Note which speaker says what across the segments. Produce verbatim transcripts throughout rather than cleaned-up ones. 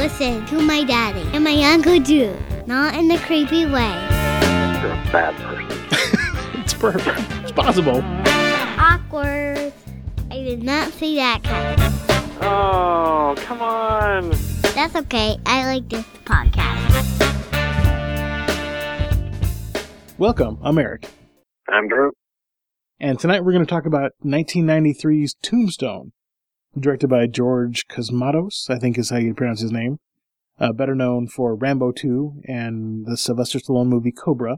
Speaker 1: listen to my daddy and my Uncle Drew. Not in a creepy way.
Speaker 2: You're a bad person.
Speaker 3: It's perfect. It's possible.
Speaker 1: Awkward. I did not say that kind.
Speaker 2: Oh, come on.
Speaker 1: That's okay. I like this podcast.
Speaker 3: Welcome. I'm Eric.
Speaker 2: I'm Drew.
Speaker 3: And tonight we're going to talk about nineteen ninety-three's Tombstone, directed by George Cosmatos, I think is how you pronounce his name. Uh, better known for Rambo two and the Sylvester Stallone movie Cobra.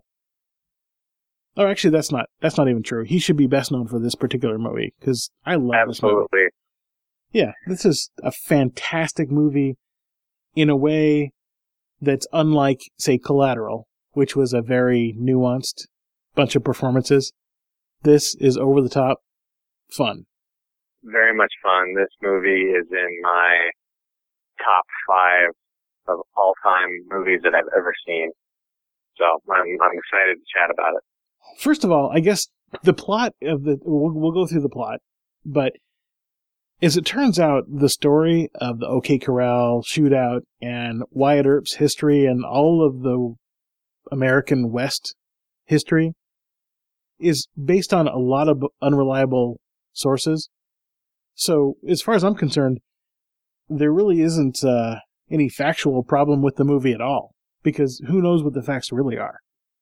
Speaker 3: Oh, actually, that's not that's not even true. He should be best known for this particular movie, because I love
Speaker 2: Absolutely.
Speaker 3: this movie. Yeah, this is a fantastic movie in a way that's unlike, say, Collateral, which was a very nuanced bunch of performances. This is over-the-top fun.
Speaker 2: Very much fun. This movie is in my top five of all-time movies that I've ever seen. So I'm, I'm excited to chat about it.
Speaker 3: First of all, I guess the plot of the... We'll, we'll go through the plot, but as it turns out, the story of the OK Corral shootout and Wyatt Earp's history and all of the American West history is based on a lot of unreliable sources. So, as far as I'm concerned, there really isn't uh, any factual problem with the movie at all, because who knows what the facts really are.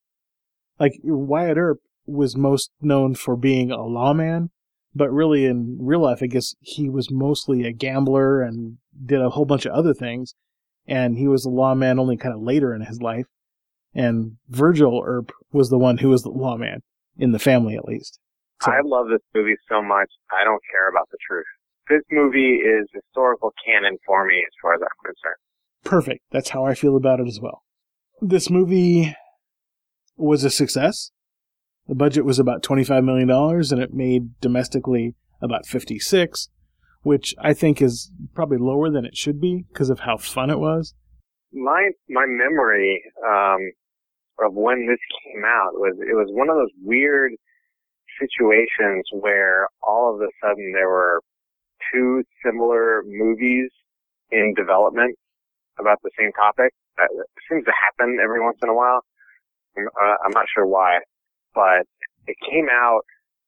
Speaker 3: Like, Wyatt Earp was most known for being a lawman, but really in real life, I guess he was mostly a gambler and did a whole bunch of other things, and he was a lawman only kind of later in his life. And Virgil Earp was the one who was the lawman, in the family at least. So,
Speaker 2: I love this movie so much, I don't care about the truth. This movie is historical canon for me as far as I'm concerned.
Speaker 3: Perfect. That's how I feel about it as well. This movie was a success. The budget was about twenty-five million dollars, and it made domestically about fifty-six, which I think is probably lower than it should be because of how fun it was.
Speaker 2: My my memory um, of when this came out was it was one of those weird situations where all of a sudden there were two similar movies in development about the same topic. That seems to happen every once in a while. Uh, I'm not sure why, but it came out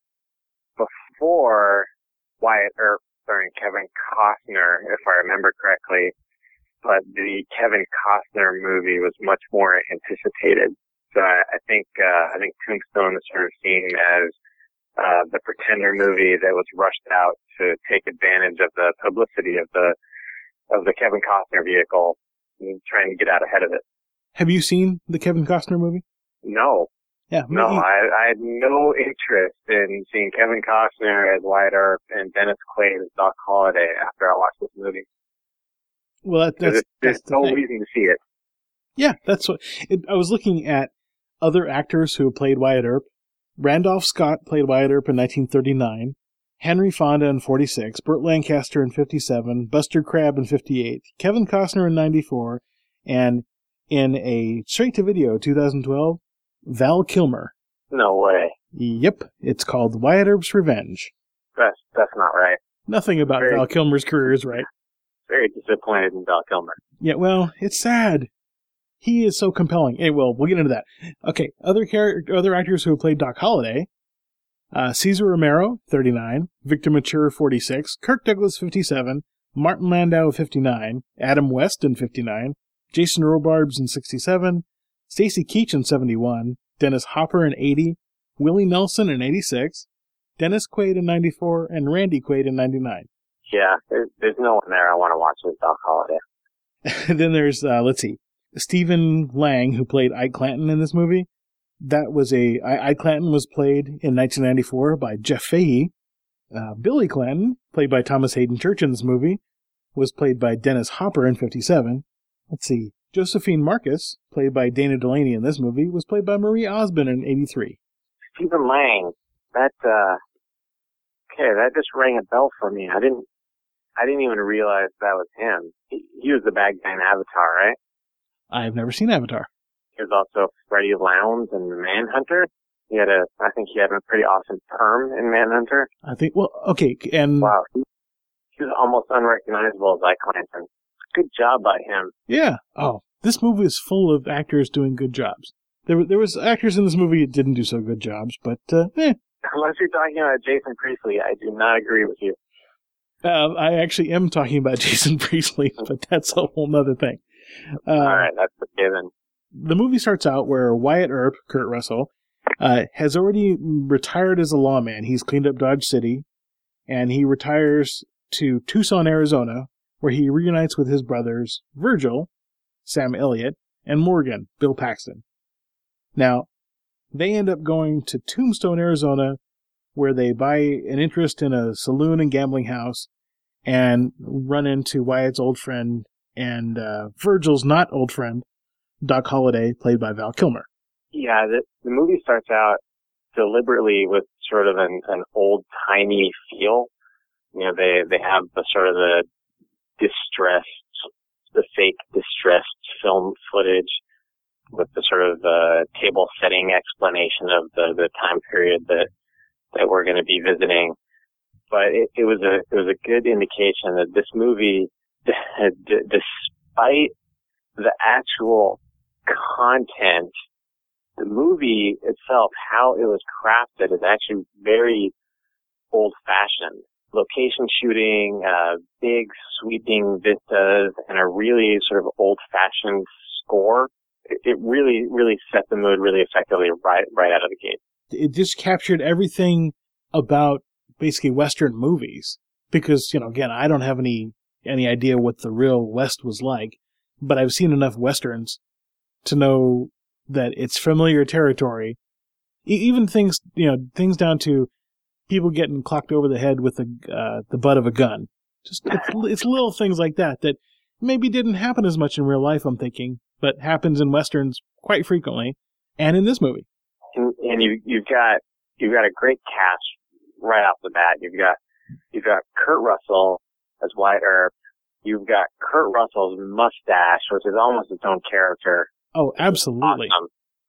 Speaker 2: before Wyatt Earp starring Kevin Costner, if I remember correctly. But the Kevin Costner movie was much more anticipated. So I, I think uh, I think Tombstone is sort of seen as uh, the Pretender movie that was rushed out to take advantage of the publicity of the of the Kevin Costner vehicle and trying to get out ahead of it.
Speaker 3: Have you seen the Kevin Costner movie?
Speaker 2: No.
Speaker 3: Yeah.
Speaker 2: No, I, I had no interest in seeing Kevin Costner as Wyatt Earp and Dennis Quaid as Doc Holliday after I watched this movie.
Speaker 3: Well, that, that's,
Speaker 2: there's, there's
Speaker 3: that's the
Speaker 2: no
Speaker 3: thing.
Speaker 2: reason to see it.
Speaker 3: Yeah, that's what it, I was looking at. Other actors who played Wyatt Earp. Randolph Scott played Wyatt Earp in nineteen thirty-nine. Henry Fonda in forty-six. Burt Lancaster in fifty-seven. Buster Crabbe in fifty-eight. Kevin Costner in ninety-four. And in a straight-to-video two thousand twelve, Val Kilmer.
Speaker 2: No way.
Speaker 3: Yep, it's called Wyatt Earp's Revenge.
Speaker 2: That's that's not right.
Speaker 3: Nothing about
Speaker 2: Very-
Speaker 3: Val Kilmer's career is right.
Speaker 2: Very disappointed in Val Kilmer.
Speaker 3: Yeah, well, it's sad. He is so compelling. Hey, well, we'll get into that. Okay, other char- other actors who have played Doc Holliday. Uh, Cesar Romero, thirty-nine. Victor Mature, forty-six. Kirk Douglas, fifty-seven. Martin Landau, fifty-nine. Adam West in fifty-nine. Jason Robards in sixty-seven. Stacy Keach in seventy-one. Dennis Hopper in eighty. Willie Nelson in eighty-six. Dennis Quaid in ninety-four. And Randy Quaid in ninety-nine.
Speaker 2: Yeah, there's, there's no one there I want to watch with Doc Holliday.
Speaker 3: And then there's, uh, let's see, Stephen Lang, who played Ike Clanton in this movie. That was a, Ike Clanton was played in nineteen ninety-four by Jeff Fahey. Uh, Billy Clanton, played by Thomas Hayden Church in this movie, was played by Dennis Hopper in fifty-seven. Let's see, Josephine Marcus, played by Dana Delaney in this movie, was played by Marie Osmond in eighty-three.
Speaker 2: Stephen Lang, that, uh, okay, that just rang a bell for me. I didn't, I didn't even realize that was him. He, he was the bad guy in Avatar, right?
Speaker 3: I've never seen Avatar.
Speaker 2: He was also Freddie Lounds in Manhunter. He had a, I think he had a pretty awesome perm in Manhunter.
Speaker 3: I think, well, okay, and...
Speaker 2: Wow. He, he was almost unrecognizable as Ike Clanton. good job by him.
Speaker 3: Yeah. Oh, this movie is full of actors doing good jobs. There, were- there was actors in this movie that didn't do so good jobs, but uh, eh.
Speaker 2: Unless you're talking about Jason Priestley, I do not agree with you.
Speaker 3: Uh, I actually am talking about Jason Priestley, but that's a whole nother thing. Uh,
Speaker 2: All right, that's a given.
Speaker 3: The movie starts out where Wyatt Earp, Kurt Russell, uh, has already retired as a lawman. He's cleaned up Dodge City, and he retires to Tucson, Arizona, where he reunites with his brothers Virgil, Sam Elliott, and Morgan, Bill Paxton. Now, they end up going to Tombstone, Arizona, where they buy an interest in a saloon and gambling house and run into Wyatt's old friend and uh, Virgil's not old friend, Doc Holliday, played by Val Kilmer.
Speaker 2: Yeah, the, the movie starts out deliberately with sort of an, an old-timey feel. You know, they, they have the sort of the distressed, the fake distressed film footage with the sort of uh, table setting explanation of the, the time period that that we're going to be visiting. But it, it was a it was a good indication that this movie, d- despite the actual content, the movie itself, how it was crafted, is actually very old-fashioned. Location shooting, uh, big sweeping vistas, and a really sort of old-fashioned score. It, it really, really set the mood really effectively right right out of the gate.
Speaker 3: It just captured everything about basically Western movies. Because, you know, again, I don't have any any idea what the real West was like, but I've seen enough Westerns to know that it's familiar territory. E- even things, you know, things down to people getting clocked over the head with the uh, the butt of a gun. Just it's, it's little things like that that maybe didn't happen as much in real life, I'm thinking, but happens in Westerns quite frequently, and in this movie.
Speaker 2: And, and you, you've got, you've got a great cast right off the bat. You've got, you've got Kurt Russell as Wyatt Earp. You've got Kurt Russell's mustache, which is almost its own character.
Speaker 3: Oh, absolutely.
Speaker 2: Awesome.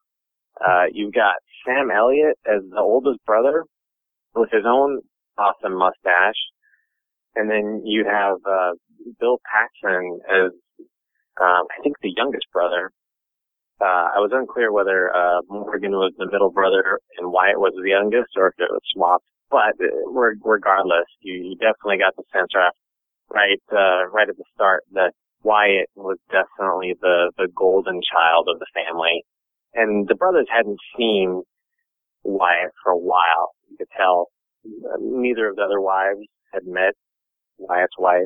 Speaker 2: Uh, you've got Sam Elliott as the oldest brother with his own awesome mustache. And then you have, uh, Bill Paxton as, um, I think the youngest brother. Uh, I was unclear whether, uh, Morgan was the middle brother and Wyatt was the youngest, or if it was swapped. But, uh, regardless, you, you definitely got the sense right, right, uh, right at the start that Wyatt was definitely the, the golden child of the family. And the brothers hadn't seen Wyatt for a while. You could tell neither of the other wives had met Wyatt's wife.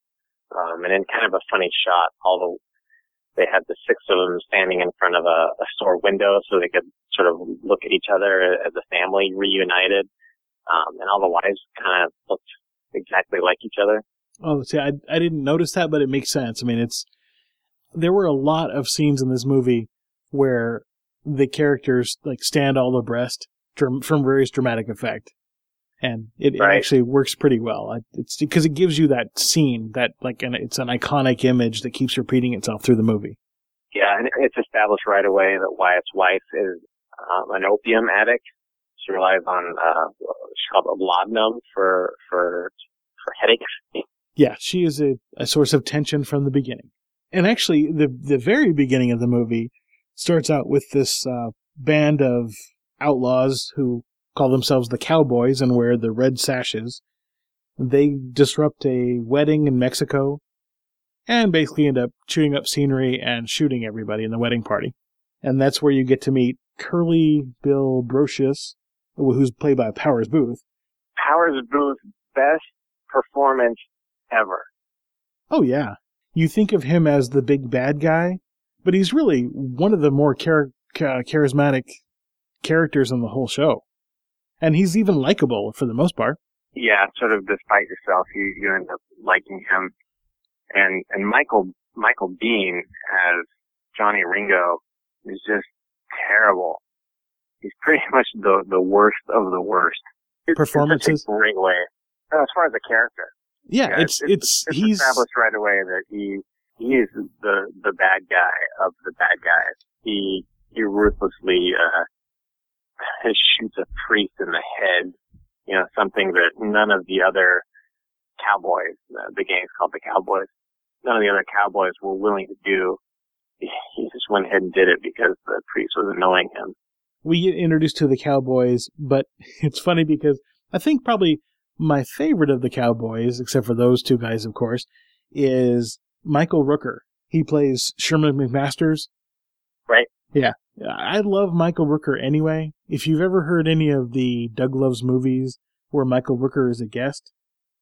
Speaker 2: Um, and in kind of a funny shot, although they had the six of them standing in front of a, a store window so they could sort of look at each other as a family reunited. Um, and all the wives kind of looked exactly like each other.
Speaker 3: Oh, see, I, I didn't notice that, but it makes sense. I mean, it's, there were a lot of scenes in this movie where the characters like stand all abreast from various dramatic effect. And it,
Speaker 2: right.
Speaker 3: it actually works pretty well. It's because it gives you that scene, that like, an, it's an iconic image that keeps repeating itself through the movie.
Speaker 2: Yeah, and it's established right away that Wyatt's wife is um, an opium addict. She relies on uh, she's called laudanum for for for headaches.
Speaker 3: Yeah, she is a, a source of tension from the beginning. And actually, the the very beginning of the movie starts out with this uh, band of outlaws who call themselves the Cowboys and wear the red sashes. They disrupt a wedding in Mexico and basically end up chewing up scenery and shooting everybody in the wedding party. And that's where you get to meet Curly Bill Brocious, who's played by Powers Booth.
Speaker 2: Powers Booth, best performance ever.
Speaker 3: Oh, yeah. You think of him as the big bad guy, but he's really one of the more char- char- charismatic characters in the whole show. And he's even likable for the most part.
Speaker 2: Yeah, sort of despite yourself, you, you end up liking him. And and Michael Michael Biehn as Johnny Ringo is just terrible. He's pretty much the the worst of the worst. It's,
Speaker 3: Performances?
Speaker 2: It's a great way. As far as the character.
Speaker 3: Yeah,
Speaker 2: yeah
Speaker 3: it's,
Speaker 2: it's,
Speaker 3: it's,
Speaker 2: it's
Speaker 3: he's
Speaker 2: established right away that he he is the the bad guy of the bad guys. He he ruthlessly uh shoots a priest in the head. You know, something that none of the other Cowboys, uh, the gang's called the Cowboys, none of the other cowboys were willing to do. He just went ahead and did it because the priest was annoying him.
Speaker 3: We get introduced to the cowboys, but it's funny because I think probably my favorite of the cowboys, except for those two guys, of course, is Michael Rooker. He plays Sherman McMasters.
Speaker 2: Right.
Speaker 3: Yeah. I love Michael Rooker anyway. If you've ever heard any of the Doug Loves movies where Michael Rooker is a guest.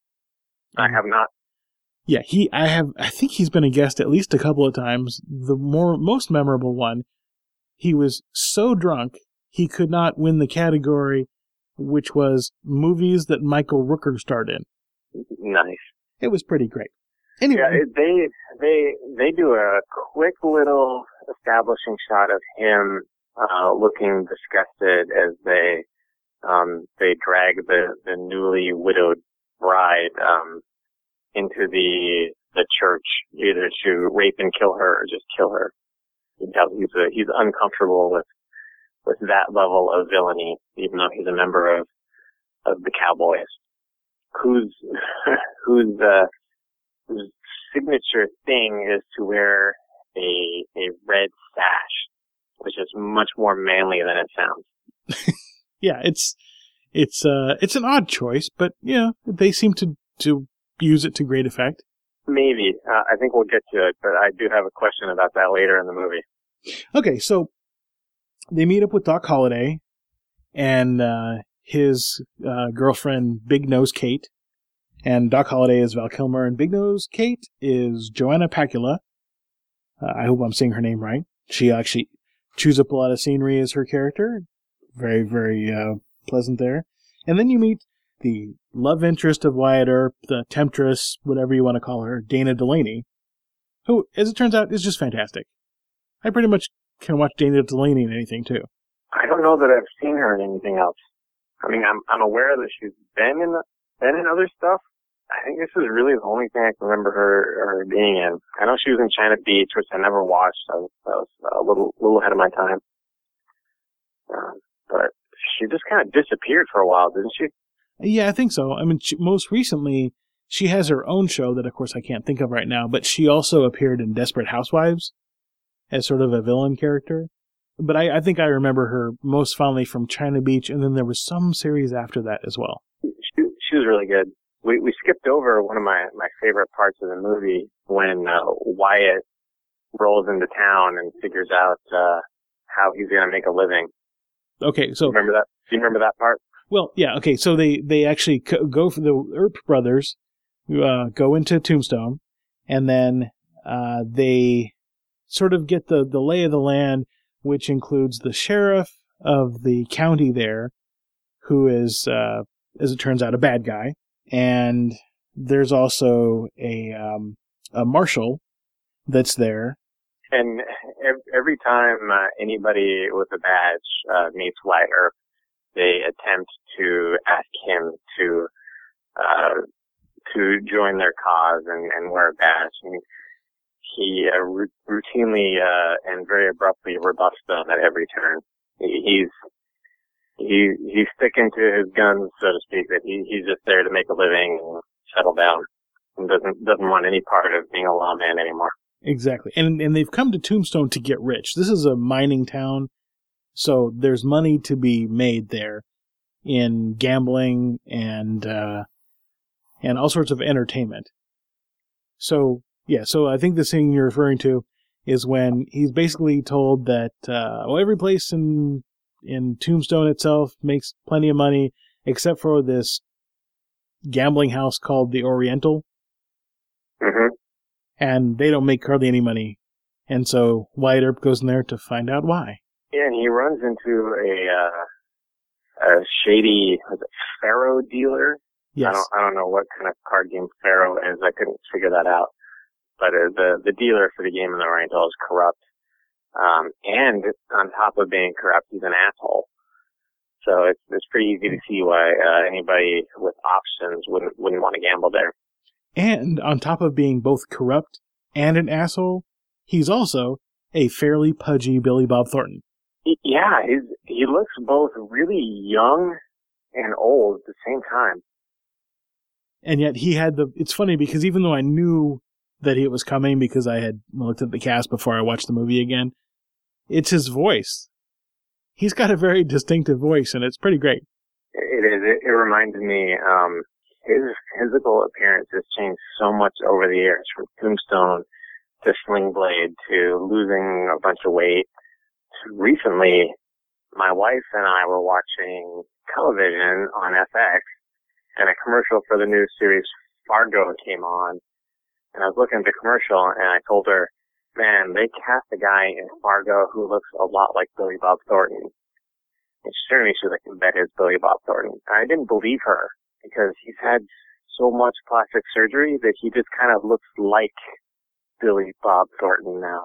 Speaker 2: I have not.
Speaker 3: Yeah, he. I have. I think he's been a guest at least a couple of times. The more most memorable one, he was so drunk he could not win the category, which was movies that Michael Rooker starred in.
Speaker 2: Nice.
Speaker 3: It was pretty great. Anyway,
Speaker 2: yeah, they they they do a quick little establishing shot of him uh, looking disgusted as they um, they drag the the newly widowed bride um, into the the church, either to rape and kill her or just kill her. You can tell he's a, he's uncomfortable with with that level of villainy, even though he's a member of of the Cowboys. Whose whose uh, whose signature thing is to wear a a red sash, which is much more manly than it sounds.
Speaker 3: Yeah, it's it's uh it's an odd choice, but yeah, they seem to to use it to great effect.
Speaker 2: Maybe. Uh, I think we'll get to it, but I do have a question about that later in the movie.
Speaker 3: Okay, so they meet up with Doc Holliday and uh, his uh, girlfriend, Big Nose Kate. And Doc Holliday is Val Kilmer, and Big Nose Kate is Joanna Pacula. Uh, I hope I'm saying her name right. She actually chews up a lot of scenery as her character. Very, very uh, pleasant there. And then you meet the love interest of Wyatt Earp, the temptress, whatever you want to call her, Dana Delaney, who, as it turns out, is just fantastic. I pretty much can watch Dana Delaney in anything, too.
Speaker 2: I don't know that I've seen her in anything else. I mean, I'm I'm aware that she's been in been in other stuff. I think this is really the only thing I can remember her, her being in. I know she was in China Beach, which I never watched. I was, I was a little little ahead of my time. Um, but she just kind of disappeared for a while, didn't she?
Speaker 3: Yeah, I think so. I mean, she, most recently, she has her own show that, of course, I can't think of right now, but she also appeared in Desperate Housewives as sort of a villain character. But I, I think I remember her most fondly from China Beach, and then there was some series after that as well.
Speaker 2: She, she was really good. We we skipped over one of my, my favorite parts of the movie when uh, Wyatt rolls into town and figures out uh, how he's going to make a living.
Speaker 3: Okay, so...
Speaker 2: Remember that? Do you remember that part?
Speaker 3: Well, yeah, okay, so they, they actually go for the Earp brothers, uh, go into Tombstone, and then uh, they sort of get the, the lay of the land, which includes the sheriff of the county there, who is, uh, as it turns out, a bad guy, and there's also a um, a marshal that's there.
Speaker 2: And every time uh, anybody with a badge uh, meets Wyatt Earp, they attempt to ask him to uh, to join their cause and, and wear a badge. And he uh, r- routinely uh, and very abruptly rebuffs them at every turn. He, he's he he's sticking to his guns, so to speak. That he he's just there to make a living and settle down, and doesn't doesn't want any part of being a lawman anymore.
Speaker 3: Exactly, and and they've come to Tombstone to get rich. This is a mining town. So there's money to be made there in gambling and uh, and all sorts of entertainment. So, yeah, so I think the thing you're referring to is when he's basically told that, uh, well, every place in in Tombstone itself makes plenty of money except for this gambling house called the Oriental.
Speaker 2: Mm-hmm.
Speaker 3: And they don't make hardly any money. And so Wyatt Earp goes in there to find out why.
Speaker 2: Yeah, and he runs into a uh, a shady was it Pharaoh dealer.
Speaker 3: Yes.
Speaker 2: I don't I don't know what kind of card game Pharaoh is. I couldn't figure that out. But uh, the the dealer for the game in the Oriental is corrupt, um, and on top of being corrupt, he's an asshole. So it's it's pretty easy to see why uh, anybody with options wouldn't wouldn't want to gamble there.
Speaker 3: And on top of being both corrupt and an asshole, he's also a fairly pudgy Billy Bob Thornton.
Speaker 2: Yeah, he's, he looks both really young and old at the same time.
Speaker 3: And yet he had the... It's funny because even though I knew that it was coming because I had looked at the cast before I watched the movie again. It's his voice. He's got a very distinctive voice, and it's pretty great.
Speaker 2: It is. It, it reminds me, um, his physical appearance has changed so much over the years, from Tombstone to Sling Blade to losing a bunch of weight. Recently, my wife and I were watching television on F X, and a commercial for the new series Fargo came on, and I was looking at the commercial, and I told her, man, they cast a guy in Fargo who looks a lot like Billy Bob Thornton. And she turned to me, she was like, that is Billy Bob Thornton. And I didn't believe her, because he's had so much plastic surgery that he just kind of looks like Billy Bob Thornton now.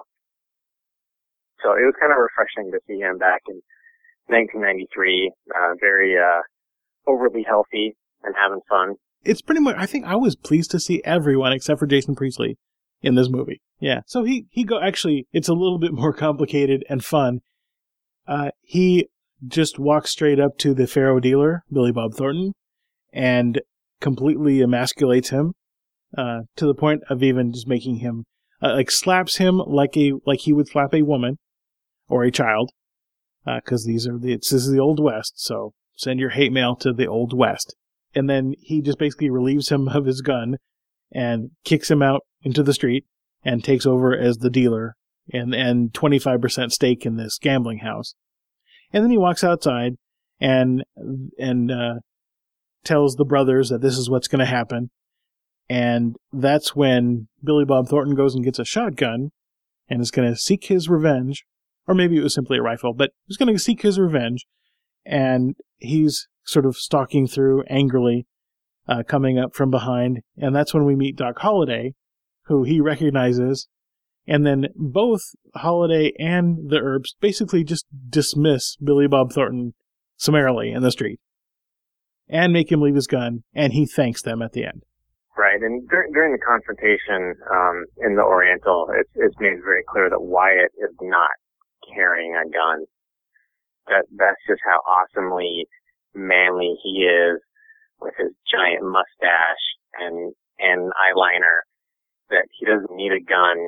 Speaker 2: So it was kind of refreshing to see him back in nineteen ninety-three, uh, very uh, overly healthy and having fun.
Speaker 3: It's pretty much, I think I was pleased to see everyone except for Jason Priestley in this movie. Yeah. So he, he go, actually, it's a little bit more complicated and fun. Uh, he just walks straight up to the Faro dealer, Billy Bob Thornton, and completely emasculates him, uh, to the point of even just making him, uh, like slaps him like a, like he would slap a woman or a child. Uh, cause these are the, it's, this is the Old West. So send your hate mail to the Old West. And then he just basically relieves him of his gun and kicks him out into the street and takes over as the dealer and, and twenty-five percent stake in this gambling house. And then he walks outside and, and, uh, tells the brothers that this is what's going to happen. And that's when Billy Bob Thornton goes and gets a shotgun and is going to seek his revenge. Or maybe it was simply a rifle, but he's going to seek his revenge. And he's sort of stalking through angrily, uh, coming up from behind. And that's when we meet Doc Holliday, who he recognizes. And then both Holliday and the Earps basically just dismiss Billy Bob Thornton summarily in the street and make him leave his gun. And he thanks them at the end.
Speaker 2: Right. And dur- during the confrontation um, in the Oriental, it's, it's made very clear that Wyatt is not carrying a gun. That that's just how awesomely manly he is with his giant mustache and and eyeliner, that he doesn't need a gun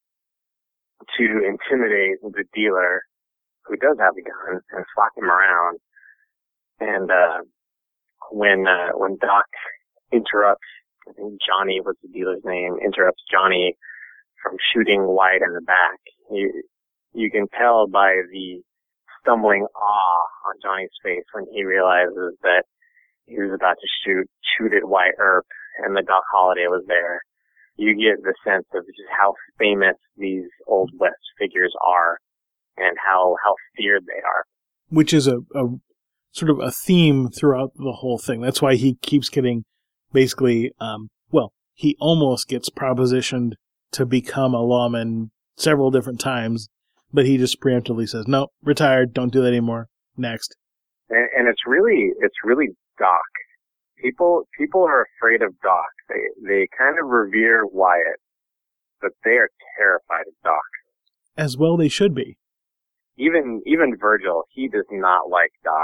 Speaker 2: to intimidate the dealer who does have a gun and slap him around. And uh when uh when Doc interrupts, I think Johnny was the dealer's name, interrupts Johnny from shooting Wyatt in the back, you you can tell by the stumbling awe on Johnny's face when he realizes that he was about to shoot, shoot at Wyatt Earp and the Doc Holliday was there. You get the sense of just how famous these Old West figures are and how, how feared they are.
Speaker 3: Which is a, a sort of a theme throughout the whole thing. That's why he keeps getting basically, um, well, he almost gets propositioned to become a lawman several different times. But he just preemptively says, no, retired, don't do that anymore. Next.
Speaker 2: And, and it's really, it's really Doc. People, people are afraid of Doc. They, they kind of revere Wyatt, but they are terrified of Doc.
Speaker 3: As well they should be.
Speaker 2: Even, even Virgil, he does not like Doc.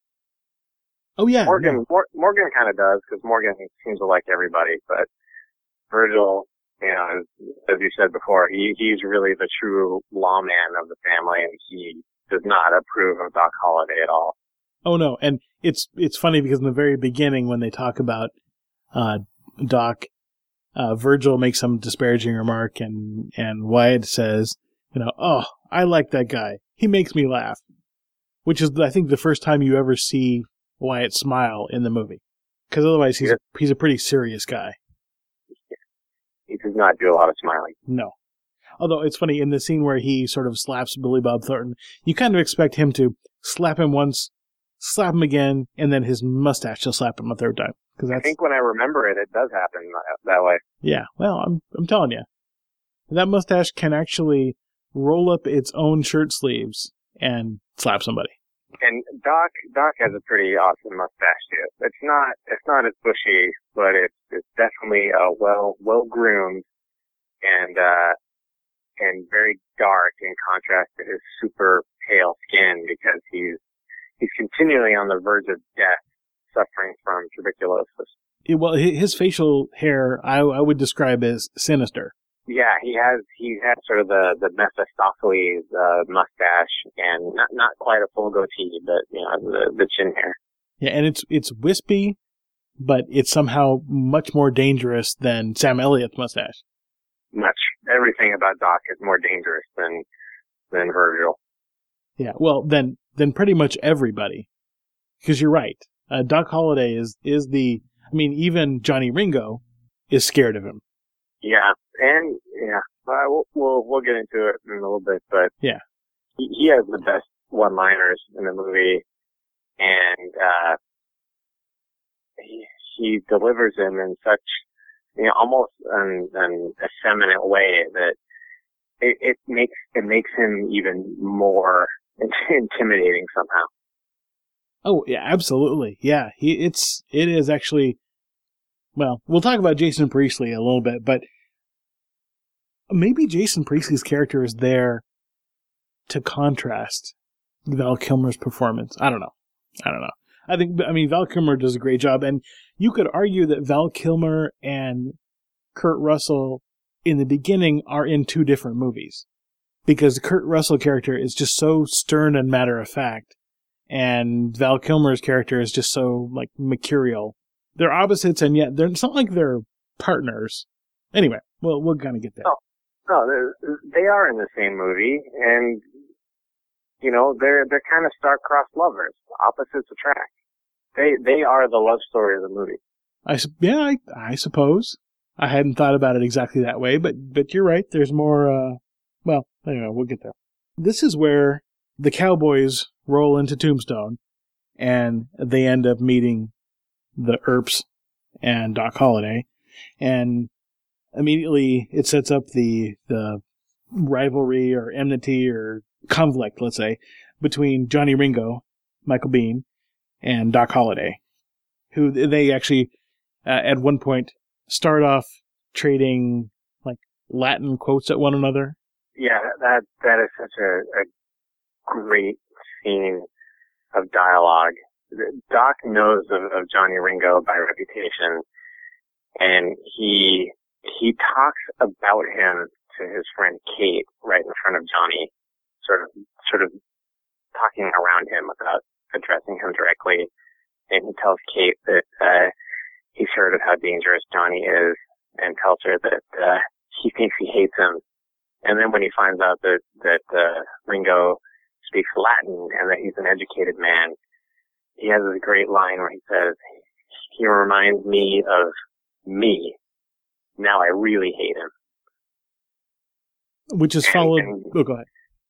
Speaker 3: Oh yeah.
Speaker 2: Morgan,
Speaker 3: no.
Speaker 2: Mor- Morgan kind of does, because Morgan seems to like everybody, but Virgil, you know, as, as you said before, he, he's really the true lawman of the family, and he does not approve of Doc Holliday at all.
Speaker 3: Oh no, and it's it's funny because in the very beginning when they talk about uh, Doc, uh, Virgil makes some disparaging remark, and and Wyatt says, you know, oh, I like that guy. He makes me laugh, which is I think the first time you ever see Wyatt smile in the movie, because otherwise he's yeah. a, he's a pretty serious guy.
Speaker 2: He does not do a lot of smiling.
Speaker 3: No. Although it's funny, in the scene where he sort of slaps Billy Bob Thornton, you kind of expect him to slap him once, slap him again, and then his mustache to slap him a third time. Cause that's,
Speaker 2: I think when I remember it, it does happen that way.
Speaker 3: Yeah, well, I'm I'm telling you. That mustache can actually roll up its own shirt sleeves and slap somebody.
Speaker 2: And Doc Doc has a pretty awesome mustache too. It's not it's not as bushy, but it's it's definitely uh, well well groomed and uh and very dark in contrast to his super pale skin, because he's he's continually on the verge of death, suffering from tuberculosis.
Speaker 3: it, well, hi- his facial hair, I, I would describe as sinister.
Speaker 2: Yeah, he has he has sort of the the Mephistopheles uh, mustache and not not quite a full goatee, but you know the the chin hair.
Speaker 3: Yeah, and it's it's wispy, but it's somehow much more dangerous than Sam Elliott's mustache.
Speaker 2: Much everything about Doc is more dangerous than than Virgil.
Speaker 3: Yeah, well, then then pretty much everybody, because you're right. Uh, Doc Holliday is is the. I mean, even Johnny Ringo is scared of him.
Speaker 2: Yeah, and yeah, uh, we'll, we'll we'll get into it in a little bit, but
Speaker 3: yeah,
Speaker 2: he, he has the best one-liners in the movie, and uh, he he delivers them in such you know almost an, an effeminate way that it, it makes it makes him even more intimidating somehow.
Speaker 3: Oh yeah, absolutely. Yeah, he it's it is actually. Well, we'll talk about Jason Priestley a little bit, but maybe Jason Priestley's character is there to contrast Val Kilmer's performance. I don't know. I don't know. I think, I mean, Val Kilmer does a great job, and you could argue that Val Kilmer and Kurt Russell in the beginning are in two different movies, because the Kurt Russell character is just so stern and matter of fact, and Val Kilmer's character is just so, like, mercurial. They're opposites, and yet they're, it's not like they're partners. Anyway, well, we'll kind of get there.
Speaker 2: Oh, no, they are in the same movie, and, you know, they're they're kind of star-crossed lovers. Opposites attract. They they are the love story of the movie.
Speaker 3: I, yeah, I, I suppose. I hadn't thought about it exactly that way, but, but you're right. There's more, uh, well, anyway, we'll get there. This is where the cowboys roll into Tombstone, and they end up meeting the Earps and Doc Holliday, and immediately it sets up the the rivalry or enmity or conflict, let's say, between Johnny Ringo, Michael Biehn, and Doc Holliday, who they actually uh, at one point start off trading like Latin quotes at one another.
Speaker 2: Yeah, that that is such a, a great scene of dialogue. Doc knows of, of Johnny Ringo by reputation, and he he talks about him to his friend Kate right in front of Johnny, sort of sort of talking around him without addressing him directly. And he tells Kate that uh, he's heard of how dangerous Johnny is, and tells her that uh, he thinks he hates him. And then when he finds out that that uh, Ringo speaks Latin and that he's an educated man, he has this great line where he says, "He reminds me of me. Now I really hate him."
Speaker 3: Which is
Speaker 2: and,
Speaker 3: followed...
Speaker 2: And,
Speaker 3: oh, go ahead.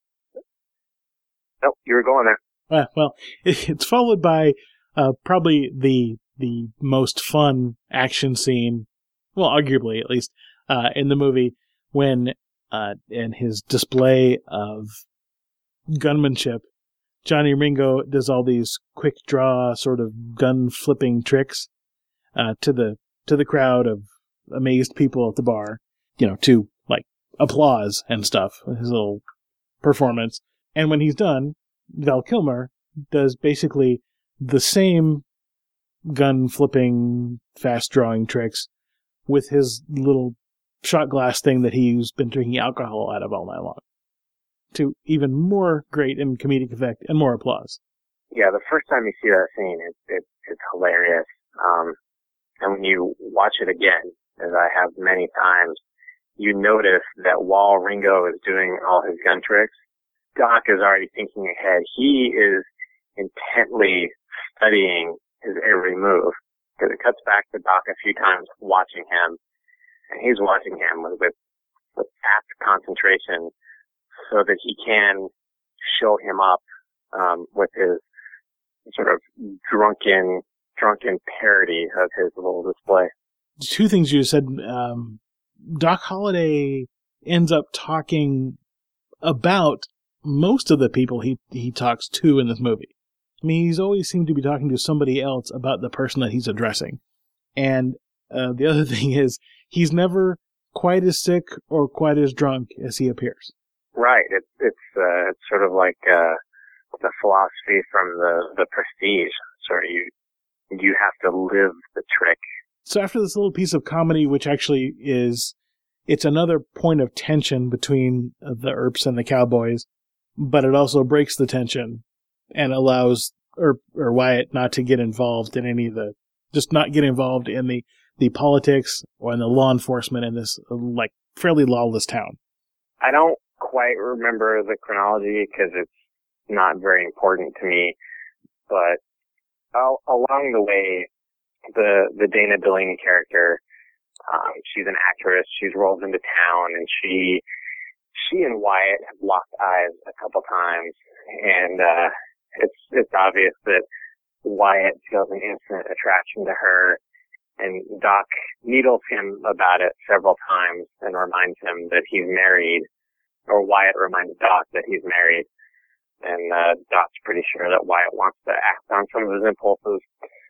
Speaker 2: Nope, you were going there.
Speaker 3: Uh, well, it, it's followed by uh, probably the the most fun action scene, well, arguably at least, uh, in the movie, when uh, in his display of gunmanship, Johnny Ringo does all these quick draw sort of gun flipping tricks uh, to the to the crowd of amazed people at the bar, you know, to like applause and stuff. His little performance, and when he's done, Val Kilmer does basically the same gun flipping, fast drawing tricks with his little shot glass thing that he's been drinking alcohol out of all night long, to even more great and comedic effect and more applause.
Speaker 2: Yeah, the first time you see that scene, it, it, it's hilarious. Um, and when you watch it again, as I have many times, you notice that while Ringo is doing all his gun tricks, Doc is already thinking ahead. He is intently studying his every move, because it cuts back to Doc a few times watching him, and he's watching him with, with, with apt concentration so that he can show him up um, with his sort of drunken, drunken parody of his little display.
Speaker 3: Two things you said. Um, Doc Holliday ends up talking about most of the people he, he talks to in this movie. I mean, he's always seemed to be talking to somebody else about the person that he's addressing. And uh, the other thing is, he's never quite as sick or quite as drunk as he appears.
Speaker 2: Right. It's it's uh, it's sort of like uh, the philosophy from the the Prestige. Sort of you you have to live the trick
Speaker 3: So after this little piece of comedy, which actually is, it's another point of tension between the Earps and the Cowboys, but it also breaks the tension and allows Earp or Wyatt not to get involved in any of the, just not get involved in the, the politics or in the law enforcement in this, like, fairly lawless town.
Speaker 2: I don't quite remember the chronology because it's not very important to me, but uh, along the way, the the Dana Delaney character, um, she's an actress. She's rolled into town, and she she and Wyatt have locked eyes a couple times, and uh, it's it's obvious that Wyatt feels an instant attraction to her, and Doc needles him about it several times and reminds him that he's married, or Wyatt reminds Doc that he's married, and uh, Doc's pretty sure that Wyatt wants to act on some of his impulses.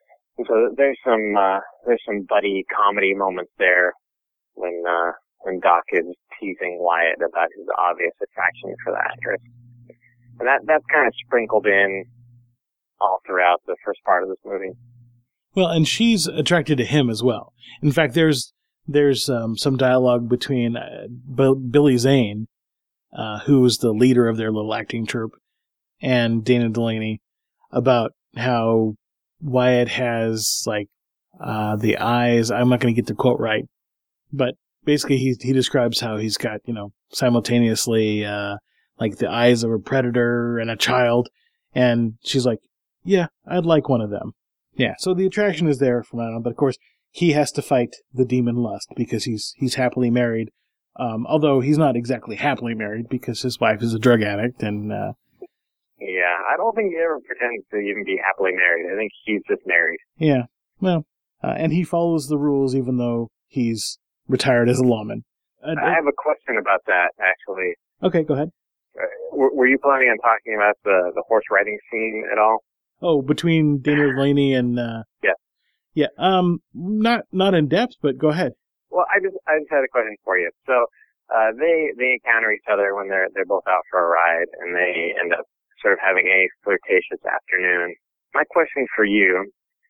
Speaker 2: So there's some uh, there's some buddy comedy moments there when uh, when Doc is teasing Wyatt about his obvious attraction for the actress, and that that's kind of sprinkled in all throughout the first part of this movie.
Speaker 3: Well, and she's attracted to him as well. In fact, there's there's um, some dialogue between uh, B- Billy Zane, uh, who's the leader of their little acting troupe, and Dana Delaney about how Wyatt has, like, uh, the eyes, I'm not going to get the quote right, but basically he he describes how he's got, you know, simultaneously, uh, like the eyes of a predator and a child, and she's like, yeah, I'd like one of them. Yeah, so the attraction is there from now on, but of course, he has to fight the demon lust because he's he's happily married, um, although he's not exactly happily married because his wife is a drug addict, and, uh,
Speaker 2: yeah, I don't think he ever pretends to even be happily married. I think he's just married.
Speaker 3: Yeah, well, uh, and he follows the rules even though he's retired as a lawman. Uh,
Speaker 2: I have a question about that, actually.
Speaker 3: Okay, go ahead.
Speaker 2: Uh, were, were you planning on talking about the, the horse riding scene at all?
Speaker 3: Oh, between Dana Delaney and... Uh,
Speaker 2: yeah.
Speaker 3: Yeah, um, not not in depth, but go ahead.
Speaker 2: Well, I just I just had a question for you. So, uh, they they encounter each other when they're they're both out for a ride, and they end up sort of having a flirtatious afternoon. My question for you,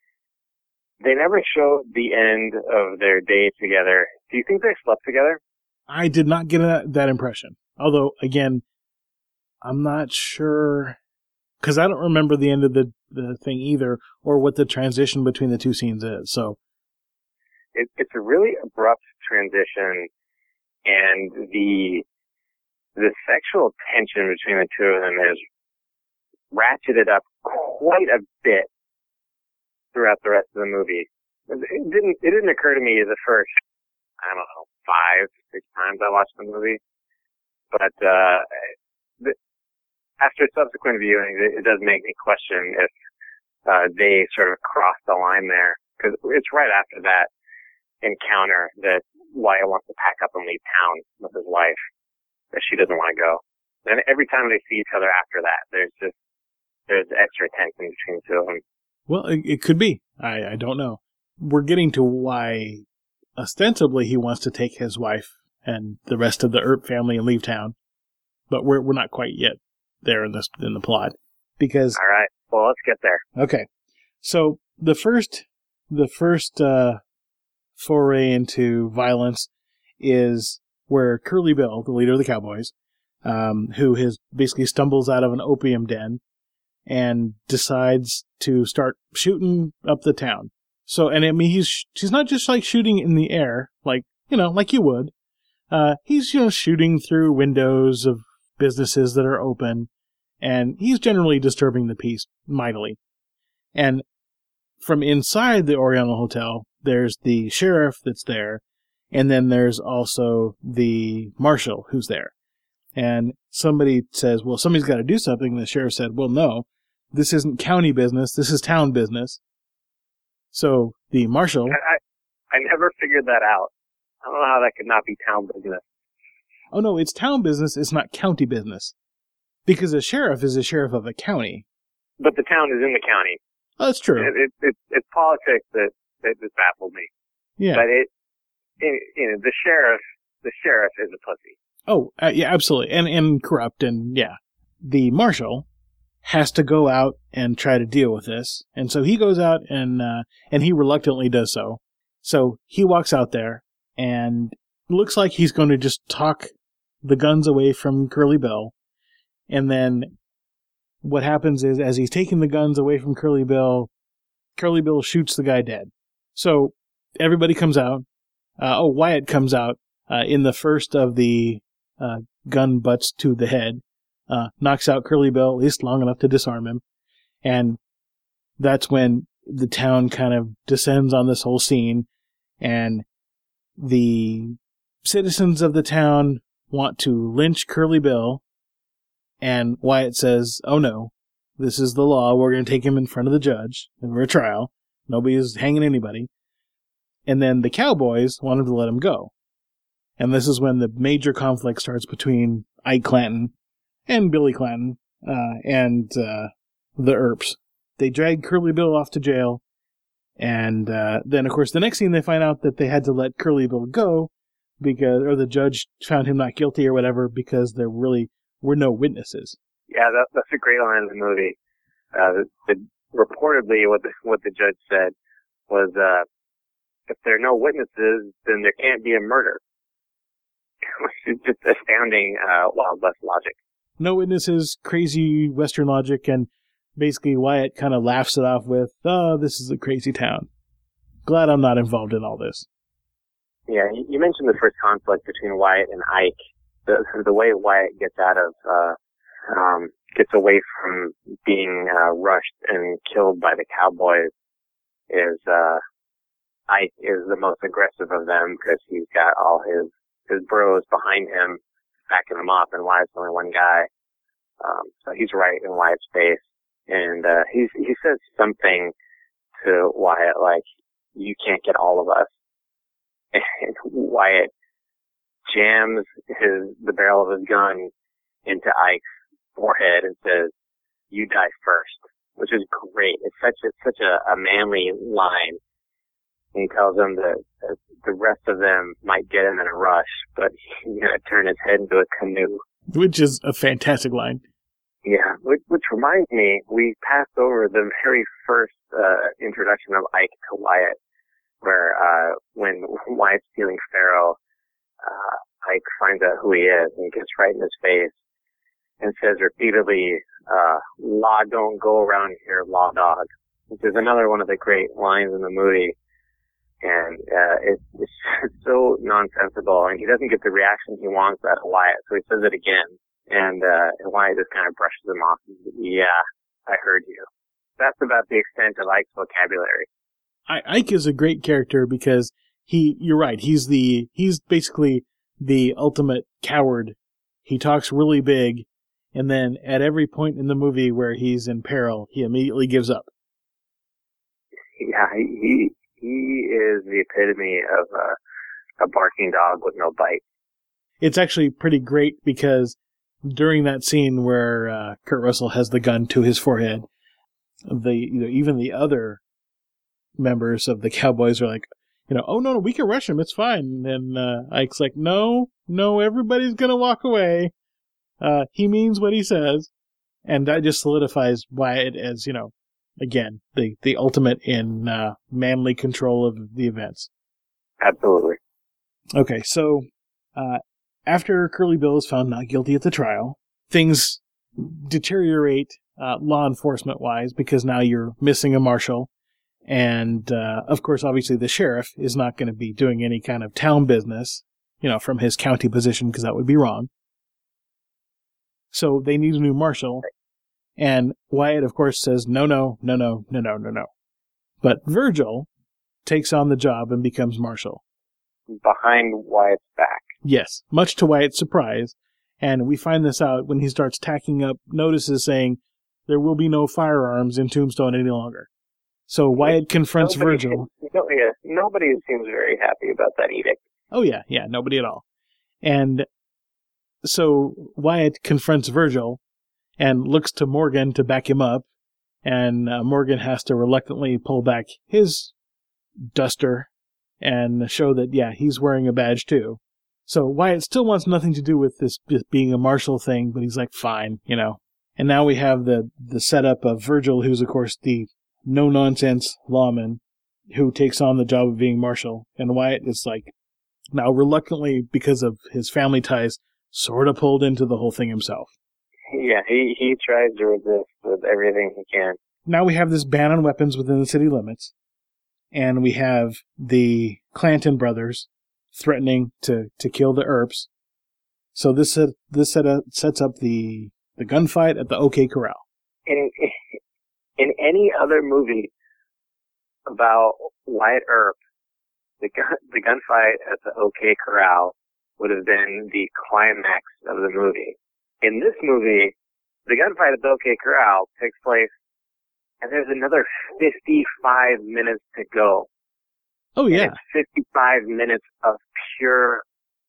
Speaker 2: they never showed the end of their day together. Do you think they slept together?
Speaker 3: I did not get a, that impression. Although, again, I'm not sure, because I don't remember the end of the, the thing either, or what the transition between the two scenes is, so.
Speaker 2: It, it's a really abrupt transition, and the the sexual tension between the two of them is ratcheted up quite a bit throughout the rest of the movie. It didn't, it didn't occur to me the first, I don't know, five, six times I watched the movie. But, uh, the, after subsequent viewing, it, it does make me question if, uh, they sort of crossed the line there. Cause it's right after that encounter that Wyatt wants to pack up and leave town with his wife, that she doesn't want to go. And every time they see each other after that, there's just, there's extra tension between the two of them.
Speaker 3: Well, it, it could be. I, I don't know. We're getting to why, ostensibly, he wants to take his wife and the rest of the Earp family and leave town. But we're we're not quite yet there in this in the plot. Because...
Speaker 2: All right. Well, let's get there.
Speaker 3: Okay. So, the first, the first uh, foray into violence is where Curly Bill, the leader of the Cowboys, um, who has basically stumbles out of an opium den and decides to start shooting up the town. So, and I mean, he's, he's not just like shooting in the air, like, you know, like you would. Uh, he's, you know, shooting through windows of businesses that are open, and he's generally disturbing the peace mightily. And from inside the Oriental Hotel, there's the sheriff that's there, and then there's also the marshal who's there. And somebody says, well, somebody's got to do something. And the sheriff said, well, no, this isn't county business. This is town business. So the marshal...
Speaker 2: I, I never figured that out. I don't know how that could not be town business.
Speaker 3: Oh, no, it's town business. It's not county business. Because a sheriff is a sheriff of a county.
Speaker 2: But the town is in the county.
Speaker 3: Oh, that's true.
Speaker 2: It, it, it, it's politics that, that, that baffled me.
Speaker 3: Yeah.
Speaker 2: But it, it, you know, the sheriff, the sheriff is a pussy.
Speaker 3: Oh, uh, yeah, absolutely. And, and corrupt, and yeah. The marshal has to go out and try to deal with this. And so he goes out and, uh, and he reluctantly does so. So he walks out there and looks like he's going to just talk the guns away from Curly Bill. And then what happens is, as he's taking the guns away from Curly Bill, Curly Bill shoots the guy dead. So everybody comes out. Uh, oh, Wyatt comes out uh, in the first of the uh, gun butts to the head, uh, knocks out Curly Bill, at least long enough to disarm him. And that's when the town kind of descends on this whole scene, and the citizens of the town want to lynch Curly Bill, and Wyatt says, oh no, this is the law, we're going to take him in front of the judge, and we're a trial, nobody's hanging anybody. And then the cowboys want him to let him go. And this is when the major conflict starts between Ike Clanton and Billy Clanton uh, and uh, the Earps. They drag Curly Bill off to jail, and uh, then, of course, the next scene they find out that they had to let Curly Bill go because, or the judge found him not guilty or whatever because there really were no witnesses.
Speaker 2: Yeah, that, that's a great line in the movie. Uh, the, the, reportedly, what the, what the judge said was, uh, if there are no witnesses, then there can't be a murder. Which is just astounding uh, Wild West logic.
Speaker 3: No witnesses, crazy Western logic, and basically Wyatt kind of laughs it off with, oh, this is a crazy town. Glad I'm not involved in all this.
Speaker 2: Yeah, you mentioned the first conflict between Wyatt and Ike. The, the way Wyatt gets out of, uh, um, gets away from being uh, rushed and killed by the cowboys is, uh, Ike is the most aggressive of them because he's got all his, his bros behind him, backing him up, and Wyatt's only one guy. Um, so he's right in Wyatt's face. And, uh, he's, he says something to Wyatt like, you can't get all of us. And Wyatt jams his, the barrel of his gun into Ike's forehead and says, you die first, which is great. It's such a, such a, a manly line. And he tells him that, that the rest of them might get him in a rush, but he's going to turn his head into a canoe.
Speaker 3: Which is a fantastic line.
Speaker 2: Yeah, which, which reminds me, we passed over the very first uh, introduction of Ike to Wyatt, where uh, when Wyatt's stealing Pharaoh, uh, Ike finds out who he is and gets right in his face and says repeatedly, uh, law don't go around here, law dog, which is another one of the great lines in the movie. And uh, it, it's so nonsensical, and he doesn't get the reaction he wants out of Wyatt, so he says it again. And, uh, and Wyatt just kind of brushes him off. Yeah, I heard you. That's about the extent of Ike's vocabulary.
Speaker 3: I, Ike is a great character because he, you're right, he's the, he's basically the ultimate coward. He talks really big, and then at every point in the movie where he's in peril, he immediately gives up.
Speaker 2: Yeah, he, he is the epitome of a, a barking dog with no bite.
Speaker 3: It's actually pretty great because during that scene where uh, Kurt Russell has the gun to his forehead, the you know even the other members of the Cowboys are like, you know, oh no, no, we can rush him, it's fine. And uh, Ike's like, no, no, everybody's gonna walk away. Uh, he means what he says, and that just solidifies Wyatt as, you know, again, the the ultimate in uh, manly control of the events.
Speaker 2: Absolutely.
Speaker 3: Okay, so uh, after Curly Bill is found not guilty at the trial, things deteriorate uh, law enforcement-wise because now you're missing a marshal. And, uh, of course, obviously the sheriff is not going to be doing any kind of town business, you know, from his county position, because that would be wrong. So they need a new marshal. And Wyatt, of course, says, no, no, no, no, no, no, no, no. But Virgil takes on the job and becomes marshal.
Speaker 2: Behind Wyatt's back.
Speaker 3: Yes, much to Wyatt's surprise. And we find this out when he starts tacking up notices saying there will be no firearms in Tombstone any longer. So Wyatt confronts
Speaker 2: nobody,
Speaker 3: Virgil.
Speaker 2: No, yeah, nobody seems very happy about that edict.
Speaker 3: Oh, yeah, yeah, nobody at all. And so Wyatt confronts Virgil and looks to Morgan to back him up. And uh, Morgan has to reluctantly pull back his duster and show that, yeah, he's wearing a badge too. So Wyatt still wants nothing to do with this just being a marshal thing, but he's like, fine, you know. And now we have the, the setup of Virgil, who's, of course, the no-nonsense lawman, who takes on the job of being marshal, and Wyatt is like, now reluctantly, because of his family ties, sort of pulled into the whole thing himself.
Speaker 2: Yeah, he, he tries to resist with everything he can.
Speaker 3: Now we have this ban on weapons within the city limits, and we have the Clanton brothers threatening to, to kill the Earps. So this set, this set up, sets up the, the gunfight at the OK Corral.
Speaker 2: In, in any other movie about Wyatt Earp, the gun, the gunfight at the OK Corral would have been the climax of the movie. In this movie, the gunfight at the OK Corral takes place, and there's another fifty-five minutes to go.
Speaker 3: Oh, yeah.
Speaker 2: And it's fifty-five minutes of pure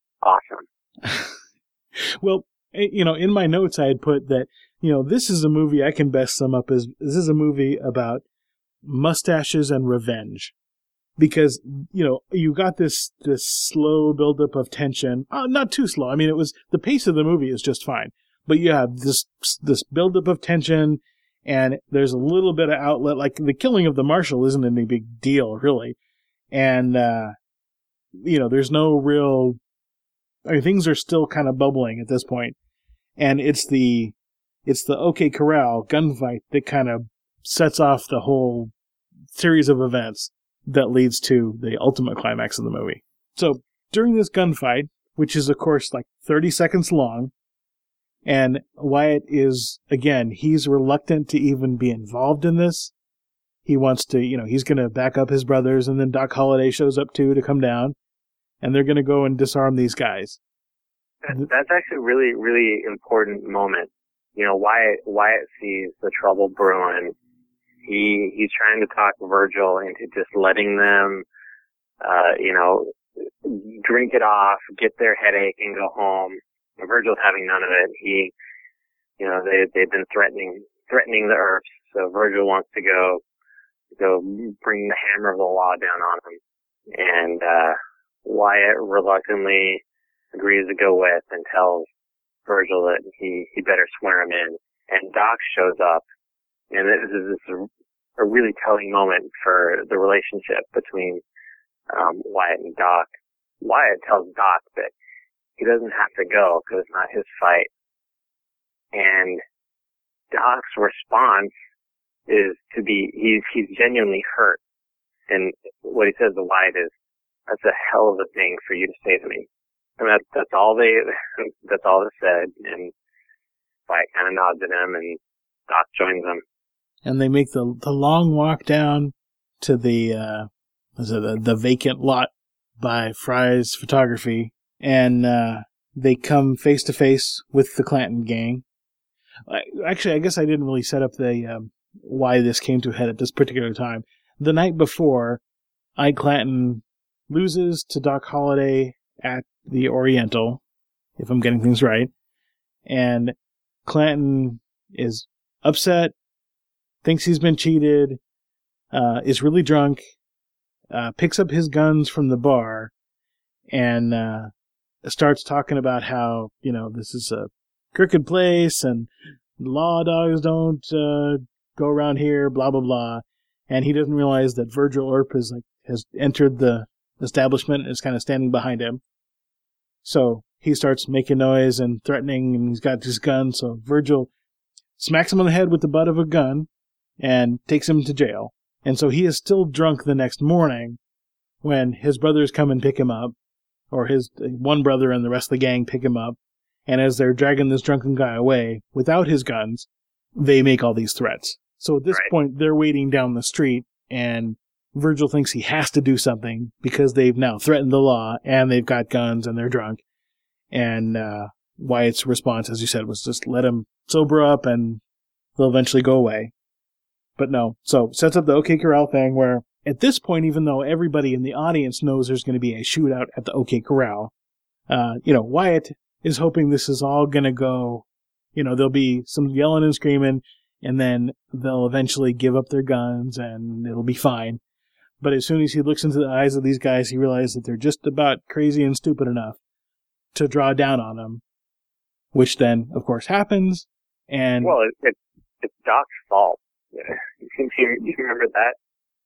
Speaker 2: awesome.
Speaker 3: Well, you know, in my notes I had put that, you know, this is a movie I can best sum up as, this is a movie about mustaches and revenge. Because, you know, you got this, this slow buildup of tension. Uh, not too slow. I mean, it was, the pace of the movie is just fine. But you have this, this buildup of tension, and there's a little bit of outlet. Like, the killing of the marshal isn't any big deal, really. And, uh, you know, there's no real, I mean, things are still kind of bubbling at this point. And it's the, it's the OK Corral gunfight that kind of sets off the whole series of events that leads to the ultimate climax of the movie. So, during this gunfight, which is, of course, like thirty seconds long, and Wyatt is, again, he's reluctant to even be involved in this. He wants to, you know, he's going to back up his brothers, and then Doc Holliday shows up, too, to come down, and they're going to go and disarm these guys.
Speaker 2: That's actually a really, really important moment. You know, Wyatt, Wyatt sees the trouble brewing. He, he's trying to talk Virgil into just letting them, uh, you know, drink it off, get their headache and go home. Virgil's having none of it. He, you know, they, they've been threatening, threatening the Earps. So Virgil wants to go, go bring the hammer of the law down on him. And, uh, Wyatt reluctantly agrees to go with and tells Virgil that he, he better swear him in. And Doc shows up. And this is, this is a really telling moment for the relationship between um, Wyatt and Doc. Wyatt tells Doc that he doesn't have to go because it's not his fight. And Doc's response is to be, he's, he's genuinely hurt. And what he says to Wyatt is, that's a hell of a thing for you to say to me. And that, that's all they, that's all they said. And Wyatt kind of nods at him, and Doc joins them.
Speaker 3: And they make the the long walk down to the uh, was it the, the vacant lot by Fry's Photography, and uh, they come face to face with the Clanton gang. I, actually, I guess I didn't really set up the um, why this came to a head at this particular time. The night before, Ike Clanton loses to Doc Holliday at the Oriental, if I'm getting things right, and Clanton is upset, thinks he's been cheated, uh, is really drunk, uh, picks up his guns from the bar, and uh, starts talking about how, you know, this is a crooked place, and law dogs don't uh, go around here, blah, blah, blah. And he doesn't realize that Virgil Earp is, like, has entered the establishment and is kind of standing behind him. So he starts making noise and threatening, and he's got his gun, so Virgil smacks him on the head with the butt of a gun and takes him to jail. And so he is still drunk the next morning when his brothers come and pick him up, or his one brother and the rest of the gang pick him up, and as they're dragging this drunken guy away without his guns, they make all these threats. So at this
Speaker 2: right.
Speaker 3: point, they're waiting down the street, and Virgil thinks he has to do something because they've now threatened the law, and they've got guns, and they're drunk. And uh, Wyatt's response, as you said, was just let him sober up, and they'll eventually go away. But no. So sets up the OK Corral thing where at this point, even though everybody in the audience knows there's going to be a shootout at the OK Corral, uh, you know, Wyatt is hoping this is all going to go, you know, there'll be some yelling and screaming, and then they'll eventually give up their guns and it'll be fine. But as soon as he looks into the eyes of these guys, he realizes that they're just about crazy and stupid enough to draw down on them, which then, of course, happens. And
Speaker 2: well, it, it, it's Doc's fault. do, you, do you remember that?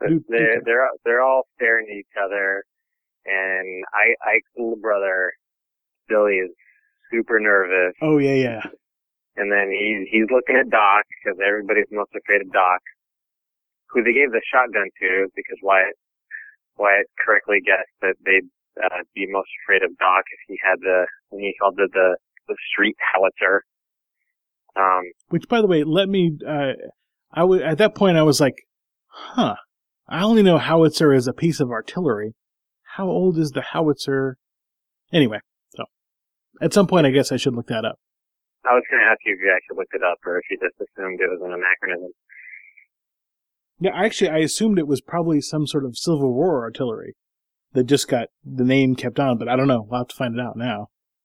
Speaker 3: Do-
Speaker 2: They're
Speaker 3: do-
Speaker 2: they're they're all staring at each other, and I Ike's little brother Billy is super nervous,
Speaker 3: Oh, yeah, yeah.
Speaker 2: and then he's he's looking at Doc because everybody's most afraid of Doc, who they gave the shotgun to because Wyatt Wyatt correctly guessed that they'd uh, be most afraid of Doc if he had the when he called it the the street howitzer. Um,
Speaker 3: Which, by the way, let me, uh, I w- at that point I was like, huh, I only know howitzer as a piece of artillery. How old is the howitzer? Anyway, so, at some point I guess I should look that up.
Speaker 2: I was going to ask you if you actually looked it up or if you just assumed it was an anachronism.
Speaker 3: Yeah, actually, I assumed it was probably some sort of Civil War artillery that just got the name kept on, but I don't know. We'll have to find it out now.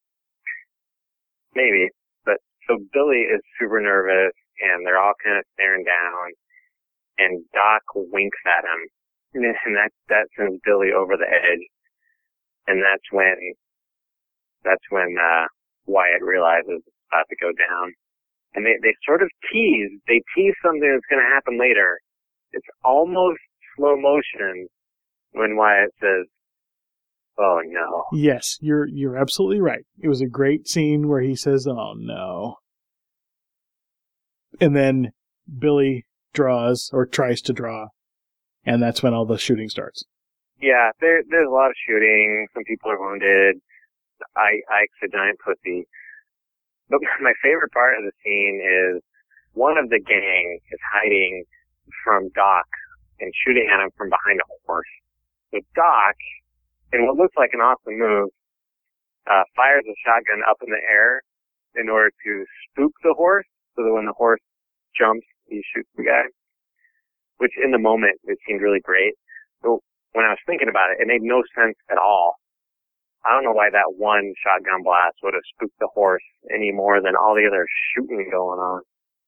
Speaker 2: Maybe. But so Billy is super nervous and they're all kind of staring down and Doc winks at him and that, that sends Billy over the edge. And that's when, that's when, uh, Wyatt realizes it's about to go down. And they, they sort of tease, they tease something that's going to happen later. It's almost slow motion when Wyatt says, "Oh no."
Speaker 3: Yes, you're you're absolutely right. It was a great scene where he says, "Oh no." And then Billy draws, or tries to draw, and that's when all the shooting starts.
Speaker 2: Yeah, there, there's a lot of shooting. Some people are wounded. I, Ike's a giant pussy. But my favorite part of the scene is one of the gang is hiding from Doc and shooting at him from behind a horse. So Doc, in what looks like an awesome move, uh, fires a shotgun up in the air in order to spook the horse so that when the horse jumps, he shoots the guy. Which in the moment, it seemed really great. So when I was thinking about it, it made no sense at all. I don't know why that one shotgun blast would have spooked the horse any more than all the other shooting going on.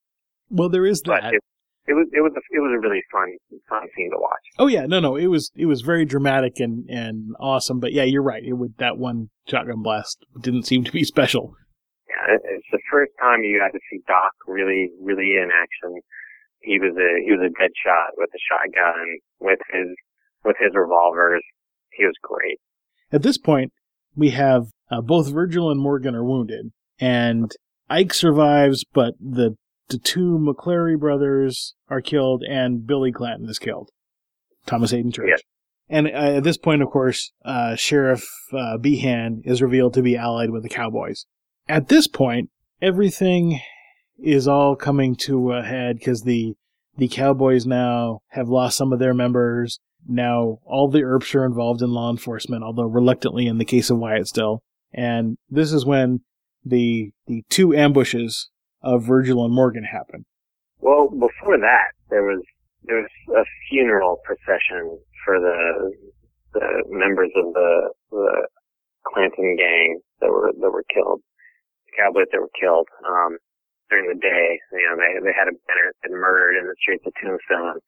Speaker 3: Well, there is
Speaker 2: But
Speaker 3: that.
Speaker 2: it, it was it was a, it was a really fun fun scene to watch.
Speaker 3: Oh yeah, no, no, it was it was very dramatic and, and awesome. But yeah, you're right. It would that one shotgun blast didn't seem to be special.
Speaker 2: Yeah, it, it's the first time you got to see Doc really really in action. He was a he was a dead shot with a shotgun with his with his revolvers. He was great.
Speaker 3: At this point, we have uh, both Virgil and Morgan are wounded, and Ike survives, but the the two McClary brothers are killed, and Billy Clanton is killed. Thomas Hayden Church.
Speaker 2: Yes.
Speaker 3: And uh, at this point, of course, uh, Sheriff uh, Behan is revealed to be allied with the Cowboys. At this point, everything is all coming to a head because the the Cowboys now have lost some of their members. Now all the Earps are involved in law enforcement, although reluctantly in the case of Wyatt still. And this is when the the two ambushes of Virgil and Morgan happen.
Speaker 2: Well, before that, there was there was a funeral procession for the the members of the the Clanton gang that were that were killed, the Cowboys that were killed um, during the day. You know, they they had a banner that said "Murdered in the Streets of Tombstone,"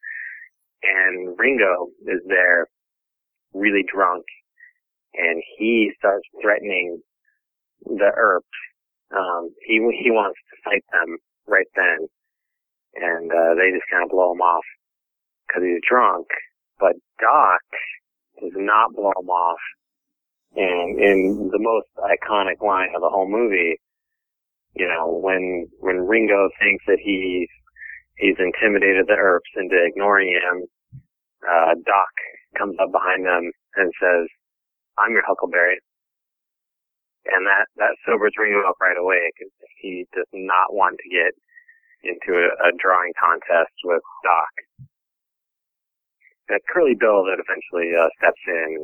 Speaker 2: and Ringo is there, really drunk, and he starts threatening the Earps. Um, he he wants to fight them right then, and uh, they just kind of blow him off because he's drunk. But Doc does not blow him off, and in the most iconic line of the whole movie, you know, when when Ringo thinks that he's he's intimidated the Earps into ignoring him, uh, Doc comes up behind them and says, "I'm your Huckleberry." And that, that sobers Ringo up right away because he does not want to get into a, a drawing contest with Doc. And it's Curly Bill that eventually uh, steps in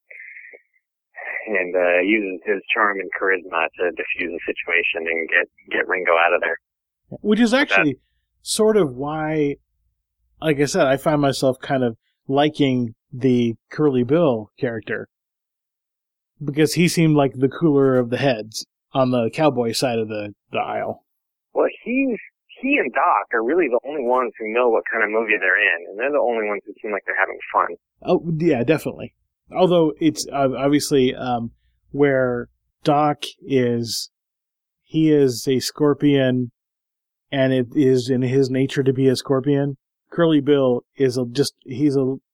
Speaker 2: and uh, uses his charm and charisma to diffuse the situation and get, get Ringo out of there.
Speaker 3: Which is actually sort of why, like I said, I find myself kind of liking the Curly Bill character. Because he seemed like the cooler of the heads on the cowboy side of the, the aisle.
Speaker 2: Well, he's, he and Doc are really the only ones who know what kind of movie they're in, and they're the only ones who seem like they're having fun.
Speaker 3: Oh, yeah, definitely. Although it's uh, obviously um, where Doc is, he is a scorpion, and it is in his nature to be a scorpion. Curly Bill is a, just, he's a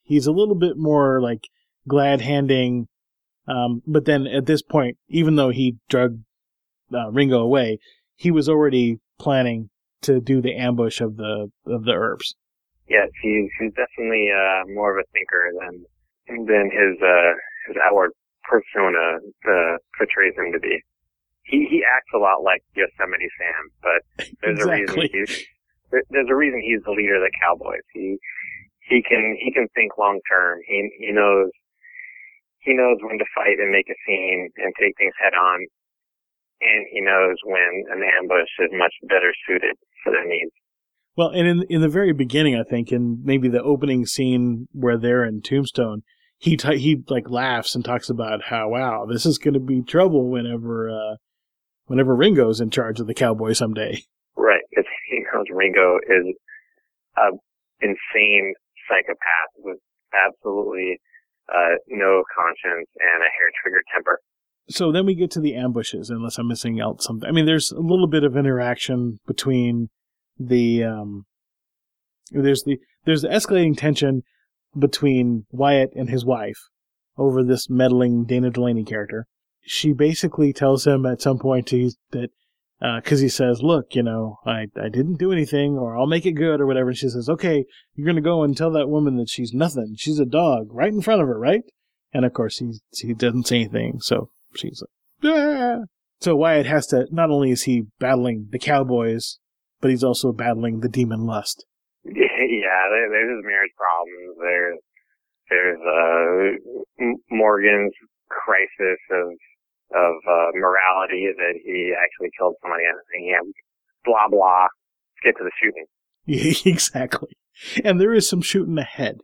Speaker 3: He's a little bit more like glad-handing, um, but then at this point, even though he drug uh, Ringo away, he was already planning to do the ambush of the of the Earps.
Speaker 2: Yes, he's he's definitely uh, more of a thinker than than his uh, his outward persona uh, portrays him to be. He he acts a lot like Yosemite Sam, but there's
Speaker 3: Exactly.
Speaker 2: a reason he's there's a reason he's the leader of the Cowboys. He he can he can think long term. He he knows he knows when to fight and make a scene and take things head on, and he knows when an ambush is much better suited for their needs.
Speaker 3: Well, and in in the very beginning, I think, in maybe the opening scene where they're in Tombstone, he t- he like laughs and talks about how, wow, this is going to be trouble whenever uh, whenever Ringo's in charge of the Cowboys someday.
Speaker 2: Right, because he knows Ringo is an insane psychopath with absolutely uh, no conscience and a hair-trigger temper.
Speaker 3: So then we get to the ambushes, unless I'm missing out something. I mean, there's a little bit of interaction between the um, there's the there's the escalating tension between Wyatt and his wife over this meddling Dana Delaney character. She basically tells him at some point he's, that because uh, he says, "Look, you know, I I didn't do anything, or I'll make it good, or whatever." And she says, "Okay, you're gonna go and tell that woman that she's nothing. She's a dog, right in front of her, right?" And of course, he he doesn't say anything, so she's like, "Ah!" So Wyatt has to. Not only is he battling the Cowboys, but he's also battling the demon lust.
Speaker 2: Yeah, there, there's marriage problems. There's there's uh, Morgan's crisis of of uh, morality that he actually killed somebody and yeah, blah blah. Let's get to the shooting.
Speaker 3: Yeah, exactly. And there is some shooting ahead,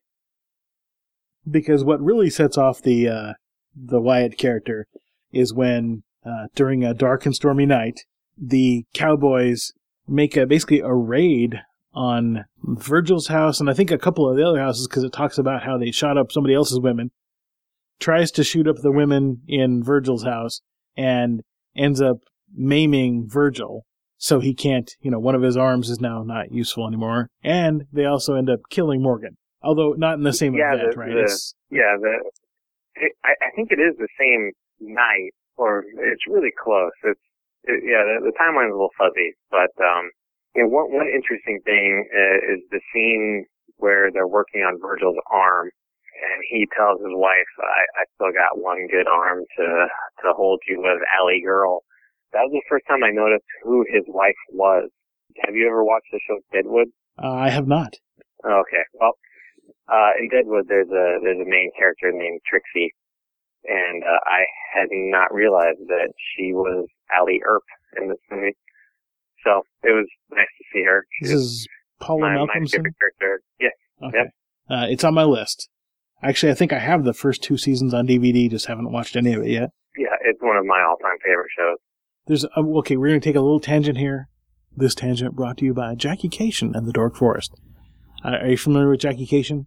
Speaker 3: because what really sets off the uh, the Wyatt character is when uh, during a dark and stormy night, the Cowboys make a basically a raid on Virgil's house, and I think a couple of the other houses, because it talks about how they shot up somebody else's women, tries to shoot up the women in Virgil's house, and ends up maiming Virgil, so he can't, you know, one of his arms is now not useful anymore, and they also end up killing Morgan, although not in the same
Speaker 2: yeah,
Speaker 3: event,
Speaker 2: the,
Speaker 3: right?
Speaker 2: The,
Speaker 3: it's,
Speaker 2: yeah, the it, I, I think it is the same night, or it's really close. It's it, yeah, the, the timeline's a little fuzzy, but um, you know, one one interesting thing uh, is the scene where they're working on Virgil's arm, and he tells his wife, I, I still got one good arm to to hold you with, Alley Girl. That was the first time I noticed who his wife was. Have you ever watched the show Deadwood?
Speaker 3: uh, I have not.
Speaker 2: Okay, well, uh, in Deadwood there's a there's a main character named Trixie, and uh, I had not realized that she was Allie Earp in this movie. So it was nice to see her. She
Speaker 3: This is Paula
Speaker 2: my, my
Speaker 3: Malcolmson?
Speaker 2: favorite character. Yeah.
Speaker 3: Okay.
Speaker 2: Yep.
Speaker 3: Uh, it's on my list. Actually, I think I have the first two seasons on D V D, just haven't watched any of it yet.
Speaker 2: Yeah, it's one of my all-time favorite shows.
Speaker 3: There's a, okay, we're going to take a little tangent here. This tangent brought to you by Jackie Cation and the Dork Forest. Uh, are you familiar with Jackie Cation?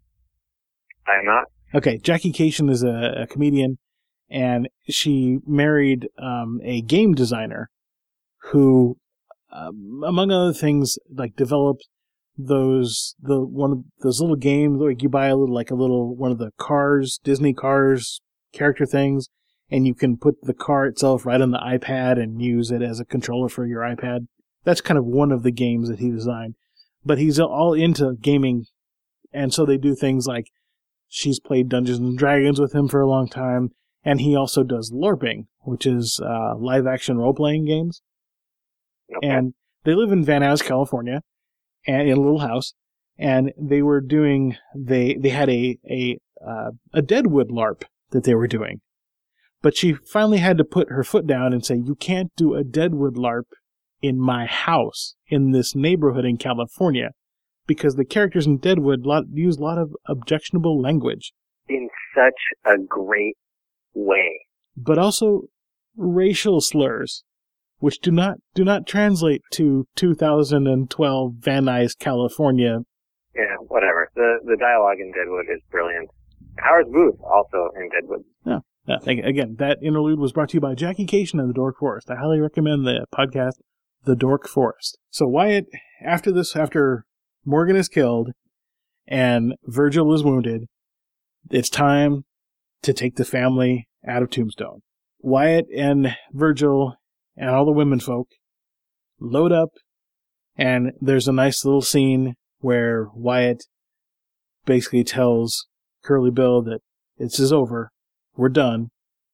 Speaker 2: I am not.
Speaker 3: Okay, Jackie Cation is a, a comedian, and she married um, a game designer who, um, among other things, like developed those the one of those little games like you buy a little like a little one of the Cars Disney Cars character things, and you can put the car itself right on the iPad and use it as a controller for your iPad. That's kind of one of the games that he designed. But he's all into gaming, and so they do things like she's played Dungeons and Dragons with him for a long time, and he also does LARPing, which is uh, live-action role-playing games.
Speaker 2: Okay.
Speaker 3: And they live in Van Nuys, California, and in a little house, and they were doing they they had a a uh, a Deadwood LARP that they were doing, but she finally had to put her foot down and say, "You can't do a Deadwood LARP in my house in this neighborhood in California, because the characters in Deadwood lot, use a lot of objectionable language
Speaker 2: In such a great way.
Speaker 3: but also racial slurs, which do not do not translate to two thousand twelve Van Nuys, California."
Speaker 2: Yeah, whatever. The the dialogue in Deadwood is brilliant. Howard Booth also in Deadwood.
Speaker 3: Yeah. Uh, again, that interlude was brought to you by Jackie Cation and the Dork Forest. I highly recommend the podcast, The Dork Forest. So Wyatt, after this, after Morgan is killed and Virgil is wounded, it's time to take the family out of Tombstone. Wyatt and Virgil and all the women folk load up, and there's a nice little scene where Wyatt basically tells Curly Bill that this is over, we're done,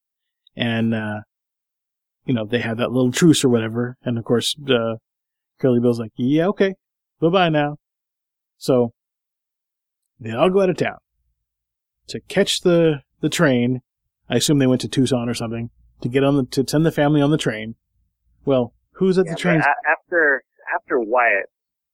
Speaker 3: and, uh, you know, they have that little truce or whatever, and of course, uh, Curly Bill's like, yeah, okay, bye-bye now. So, they all go out of town to catch the, the train. I assume they went to Tucson or something, to get on the, to send the family on the train. Well, who's at
Speaker 2: yeah,
Speaker 3: the train?
Speaker 2: A- after, after Wyatt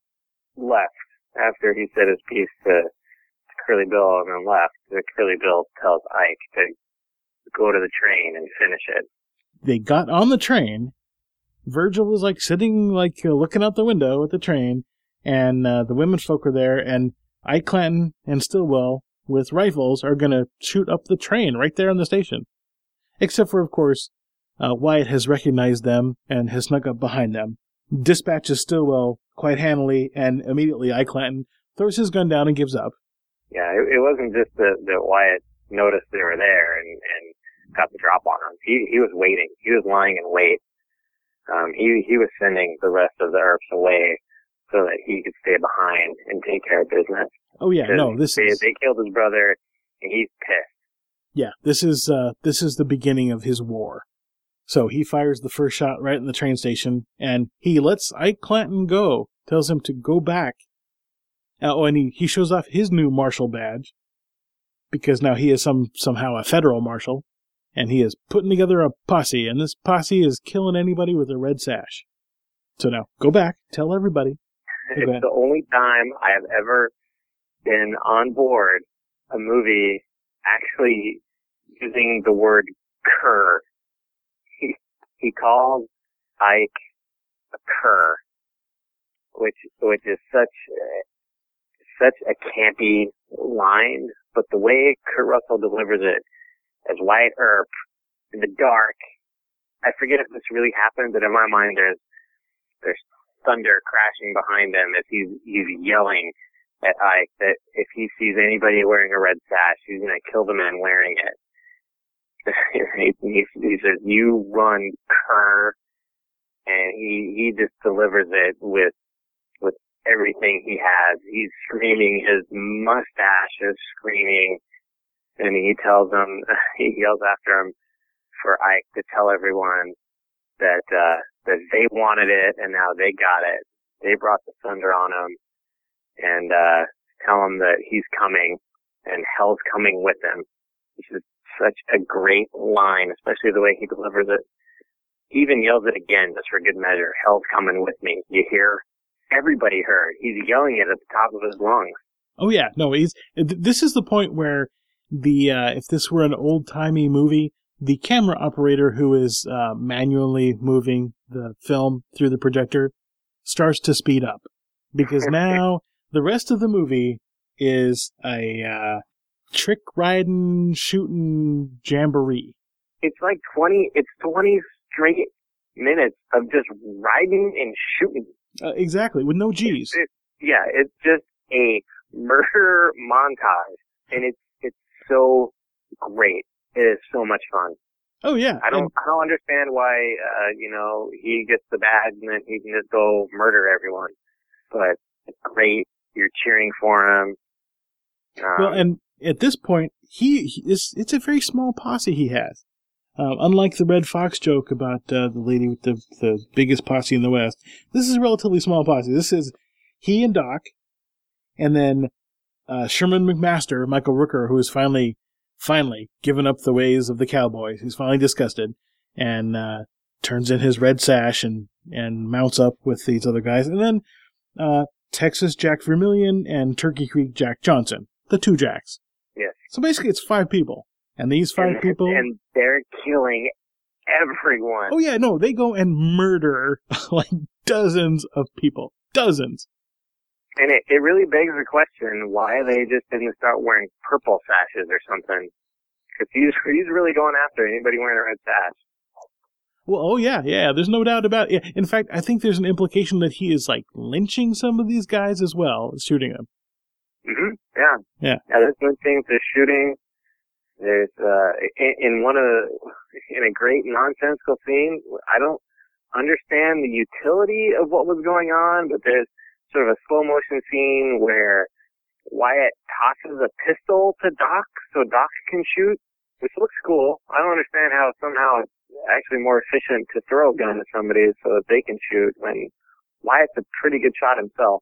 Speaker 2: left, after he said his piece to, to Curly Bill and then left, the Curly Bill tells Ike to go to the train and finish it.
Speaker 3: They got on the train. Virgil was like sitting, like uh, looking out the window at the train, and uh, the women folk are there, and Ike Clanton and Stillwell with rifles are going to shoot up the train right there on the station. Except for, of course, uh, Wyatt has recognized them and has snuck up behind them, dispatches Stillwell quite handily, and immediately Ike Clanton throws his gun down and gives up.
Speaker 2: Yeah, it, it wasn't just that, that Wyatt noticed they were there and, and got the drop on him. He he was waiting. He was lying in wait. Um, he he was sending the rest of the Earps away so that he could stay behind and take care of business.
Speaker 3: Oh yeah, no, this
Speaker 2: they,
Speaker 3: is
Speaker 2: they killed his brother, and he's pissed.
Speaker 3: yeah, this is uh, this is the beginning of his war. So he fires the first shot right in the train station, and he lets Ike Clanton go. Tells him to go back. Uh, oh, and he, he shows off his new marshal badge because now he is some somehow a federal marshal, and he is putting together a posse, and this posse is killing anybody with a red sash. So now go back, tell everybody.
Speaker 2: It's the only time I have ever been on board a movie actually using the word cur. He, he calls Ike a cur, which which is such such a campy line, but the way Kurt Russell delivers it as Wyatt Earp in the dark, I forget if this really happened, but in my mind there's there's thunder crashing behind him as he's he's yelling at Ike that if he sees anybody wearing a red sash, he's going to kill the man wearing it. he, he, he says, "You run, cur," and he he just delivers it with with everything he has. He's screaming, his mustache is screaming, and he tells him, he yells after him for Ike to tell everyone that uh that they wanted it and now they got it. They brought the thunder on him, and uh tell him that he's coming and hell's coming with him. Which is such a great line, especially the way he delivers it. He even yells it again just for good measure. Hell's coming with me. You hear? Everybody heard. He's yelling it at the top of his lungs.
Speaker 3: Oh yeah, no, he's. This is the point where the uh, if this were an old timey movie, the camera operator who is uh, manually moving the film through the projector starts to speed up, because now the rest of the movie is a uh, trick riding, shooting jamboree.
Speaker 2: It's like twenty. It's twenty straight minutes of just riding and shooting.
Speaker 3: Uh, exactly, with no G's.
Speaker 2: It, yeah, it's just a murder montage, and it's it's so great. It is so much fun.
Speaker 3: Oh yeah,
Speaker 2: I don't
Speaker 3: and,
Speaker 2: I don't understand why uh, you know he gets the badge and then he can just go murder everyone, but it's great. You're cheering for him. Um,
Speaker 3: well, and at this point, he, he is, it's a very small posse he has. Um, unlike the Red Fox joke about uh, the lady with the the biggest posse in the West, this is a relatively small posse. This is he and Doc, and then uh, Sherman McMaster, Michael Rooker, who has finally, finally given up the ways of the cowboys. He's finally disgusted and uh, turns in his red sash and, and mounts up with these other guys. And then uh, Texas Jack Vermillion and Turkey Creek Jack Johnson, the two Jacks.
Speaker 2: Yes.
Speaker 3: So basically, it's five people. And these five
Speaker 2: and,
Speaker 3: people...
Speaker 2: And they're killing everyone.
Speaker 3: Oh, yeah, no, they go and murder, like, dozens of people. Dozens.
Speaker 2: And it, it really begs the question, why they just didn't start wearing purple sashes or something. Because he's, he's really going after anybody wearing a red sash.
Speaker 3: Well, oh, yeah, yeah, there's no doubt about it. In fact, I think there's an implication that he is, like, lynching some of these guys as well, shooting them.
Speaker 2: Mm-hmm, yeah.
Speaker 3: Yeah.
Speaker 2: Yeah, there's lynching, there's shooting. There's uh, in, in one of the, in a great nonsensical scene. I don't understand the utility of what was going on, but there's sort of a slow motion scene where Wyatt tosses a pistol to Doc so Doc can shoot, which looks cool. I don't understand how somehow it's actually more efficient to throw a gun at somebody so that they can shoot when Wyatt's a pretty good shot himself.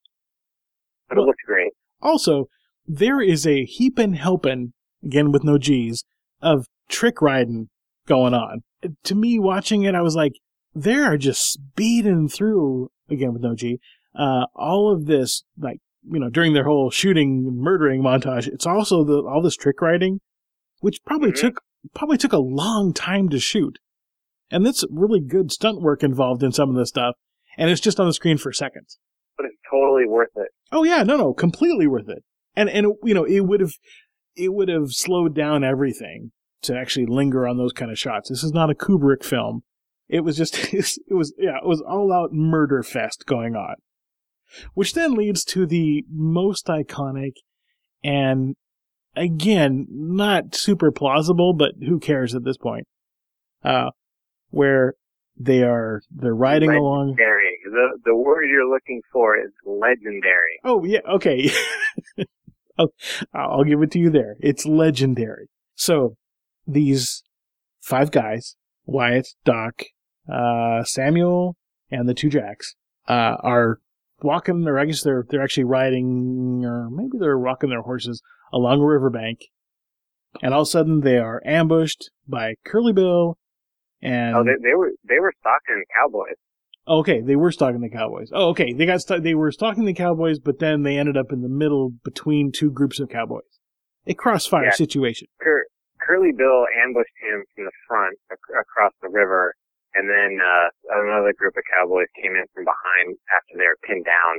Speaker 2: But well, it looks great.
Speaker 3: Also, there is a heapin' helpin', again with no G's, of trick riding going on. To me, watching it, I was like, they are just speeding through, again with no G, uh, all of this, like, you know, during their whole shooting and murdering montage. It's also the all this trick riding, which probably mm-hmm. took probably took a long time to shoot. And that's really good stunt work involved in some of this stuff. And it's just on the screen for seconds.
Speaker 2: But it's totally worth it.
Speaker 3: Oh yeah, no, no, completely worth it. And and you know, it would have it would have slowed down everything to actually linger on those kind of shots. This is not a Kubrick film. It was just it was yeah, it was all out murder fest going on. Which then leads to the most iconic and again, not super plausible, but who cares at this point? Uh where they are they're riding
Speaker 2: legendary.
Speaker 3: along.
Speaker 2: The the word you're looking for is legendary.
Speaker 3: Oh yeah, okay. I'll, I'll give it to you there. It's legendary. So these five guys, Wyatt, Doc, uh, Samuel, and the two Jacks, uh, are walking, or I guess they're they're actually riding, or maybe they're walking their horses along a riverbank, and all of a sudden they are ambushed by Curly Bill. And
Speaker 2: oh, they, they were they were stalking cowboys.
Speaker 3: Okay, they were stalking the cowboys. Oh, okay, they got st- they were stalking the cowboys, but then they ended up in the middle between two groups of cowboys. A crossfire yeah. situation.
Speaker 2: Cur- Curly Bill ambushed him from the front ac- across the river, and then uh, another group of cowboys came in from behind after they were pinned down.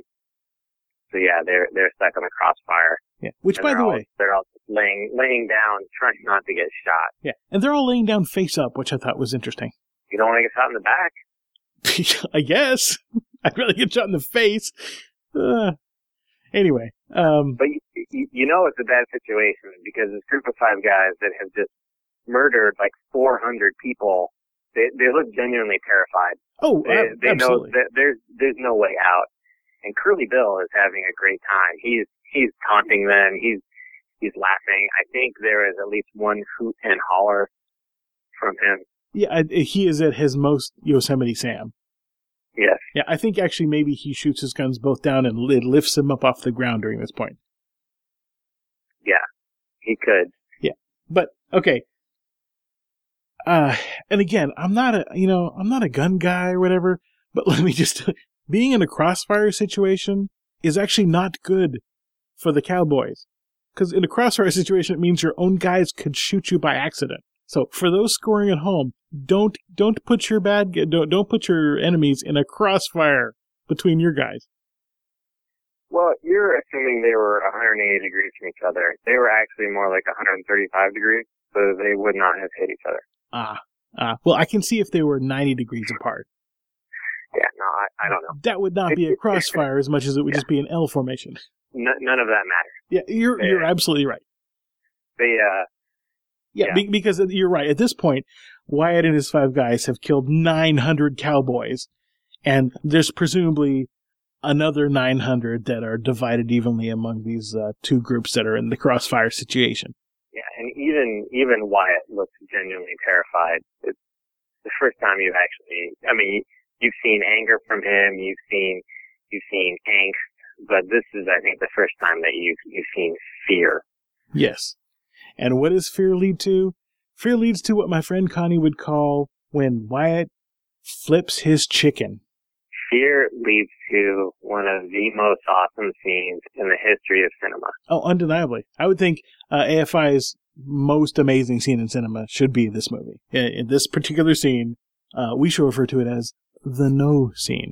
Speaker 2: So yeah, they're they're stuck on the crossfire.
Speaker 3: Yeah, which by the
Speaker 2: all,
Speaker 3: way,
Speaker 2: they're all laying laying down, trying not to get shot.
Speaker 3: Yeah, and they're all laying down face up, which I thought was interesting.
Speaker 2: You don't want to get shot in the back.
Speaker 3: I guess. I'd rather get shot in the face. Uh, anyway. Um,
Speaker 2: but you, you, you know it's a bad situation because this group of five guys that have just murdered like four hundred people, they they look genuinely terrified.
Speaker 3: Oh,
Speaker 2: they,
Speaker 3: uh,
Speaker 2: they
Speaker 3: absolutely.
Speaker 2: know that there's there's no way out. And Curly Bill is having a great time. He's he's taunting them. He's he's laughing. I think there is at least one hoot and holler from him.
Speaker 3: Yeah, he is at his most Yosemite Sam.
Speaker 2: Yes.
Speaker 3: Yeah, I think actually maybe he shoots his guns both down and it lifts him up off the ground during this point.
Speaker 2: Yeah, he could.
Speaker 3: Yeah, but okay. Uh, and again, I'm not a you know I'm not a gun guy or whatever, but let me just being in a crossfire situation is actually not good for the cowboys, because in a crossfire situation it means your own guys could shoot you by accident. So for those scoring at home, don't don't put your bad don't don't put your enemies in a crossfire between your guys.
Speaker 2: Well, you're assuming they were one hundred eighty degrees from each other. They were actually more like one hundred thirty-five degrees, so they would not have hit each other.
Speaker 3: Ah, ah. Well, I can see if they were ninety degrees apart.
Speaker 2: Yeah, no, I, I don't know.
Speaker 3: That would not be a crossfire as much as it would yeah. just be an L formation.
Speaker 2: N- none of that matters.
Speaker 3: Yeah, you're they, you're absolutely right.
Speaker 2: They uh.
Speaker 3: Yeah, yeah. Be- because you're right. At this point, Wyatt and his five guys have killed nine hundred cowboys, and there's presumably another nine hundred that are divided evenly among these uh, two groups that are in the crossfire situation.
Speaker 2: Yeah, and even even Wyatt looks genuinely terrified. It's the first time you've actually, I mean, you've seen anger from him, you've seen you've seen angst, but this is, I think, the first time that you've you've seen fear.
Speaker 3: Yes. And what does fear lead to? Fear leads to what my friend Connie would call when Wyatt flips his chicken.
Speaker 2: Fear leads to one of the most awesome scenes in the history of cinema.
Speaker 3: Oh, undeniably. I would think uh, A F I's most amazing scene in cinema should be this movie. In, in this particular scene, uh, we shall refer to it as the no scene.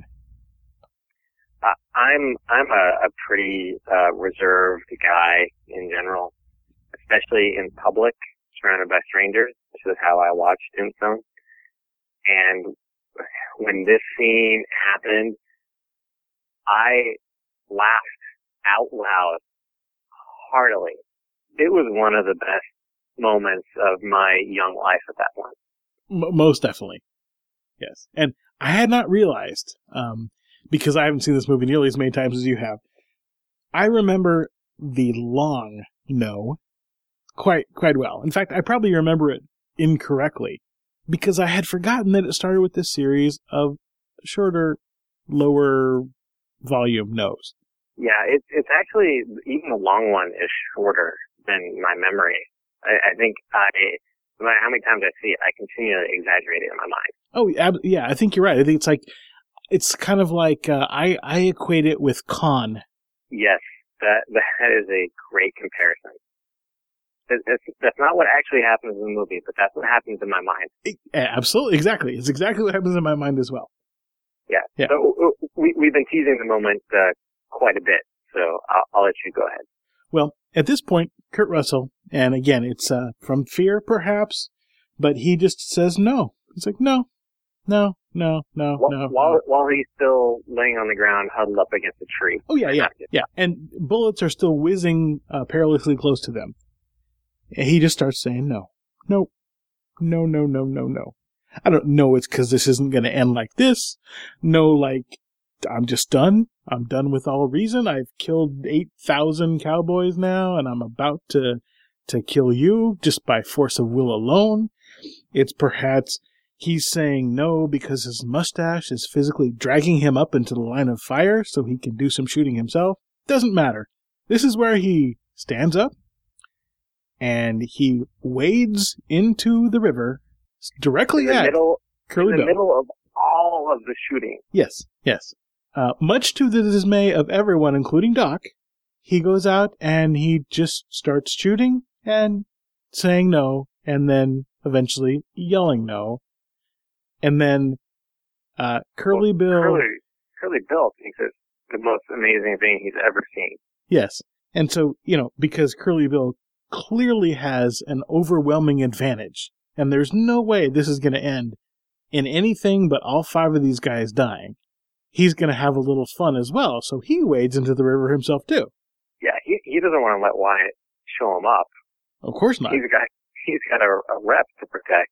Speaker 2: Uh, I'm I'm a, a pretty uh, reserved guy in general, especially in public, surrounded by strangers. This is how I watch Tombstone. And when this scene happened, I laughed out loud, heartily. It was one of the best moments of my young life at that point.
Speaker 3: M- most definitely. Yes. And I had not realized, um, because I haven't seen this movie nearly as many times as you have, I remember the long no quite quite well. In fact, I probably remember it incorrectly because I had forgotten that it started with this series of shorter, lower volume no's.
Speaker 2: Yeah, it's it's actually, even the long one is shorter than my memory. I, I think I, no matter how many times I see it, I continue to exaggerate it in my mind.
Speaker 3: Oh, yeah, I think you're right. I think it's like, it's kind of like, uh, I, I equate it with Con.
Speaker 2: Yes, that that is a great comparison. It, it's, that's not what actually happens in the movie, but that's what happens in my mind.
Speaker 3: It, absolutely, exactly. It's exactly what happens in my mind as well.
Speaker 2: Yeah.
Speaker 3: yeah.
Speaker 2: So we, we've been teasing the moment uh, quite a bit, so I'll, I'll let you go ahead.
Speaker 3: Well, at this point, Kurt Russell, and again, it's uh, from fear, perhaps, but he just says no. He's like, no, no, no, no,
Speaker 2: while,
Speaker 3: no.
Speaker 2: While
Speaker 3: no.
Speaker 2: while he's still laying on the ground, huddled up against a tree.
Speaker 3: Oh, yeah, yeah, yeah. And bullets are still whizzing uh, perilously close to them. And he just starts saying no, no, no, no, no, no, no. I don't know it's because this isn't going to end like this. No, like, I'm just done. I'm done with all reason. I've killed eight thousand cowboys now, and I'm about to to kill you just by force of will alone. It's perhaps he's saying no because his mustache is physically dragging him up into the line of fire so he can do some shooting himself. Doesn't matter. This is where he stands up, and he wades into the river directly
Speaker 2: in the
Speaker 3: at
Speaker 2: middle,
Speaker 3: Curly
Speaker 2: in the
Speaker 3: Bill.
Speaker 2: middle of all of the shooting.
Speaker 3: Yes, yes. Uh, much to the dismay of everyone, including Doc, he goes out and he just starts shooting and saying no, and then eventually yelling no. And then uh, Curly
Speaker 2: well,
Speaker 3: Bill...
Speaker 2: Curly, Curly Bill thinks it's the most amazing thing he's ever seen.
Speaker 3: Yes. And so, you know, because Curly Bill clearly has an overwhelming advantage, and there's no way this is going to end in anything but all five of these guys dying. He's going to have a little fun as well, so he wades into the river himself too.
Speaker 2: Yeah, he he doesn't want to let Wyatt show him up.
Speaker 3: Of course not.
Speaker 2: He's got he's got a, a rep to protect.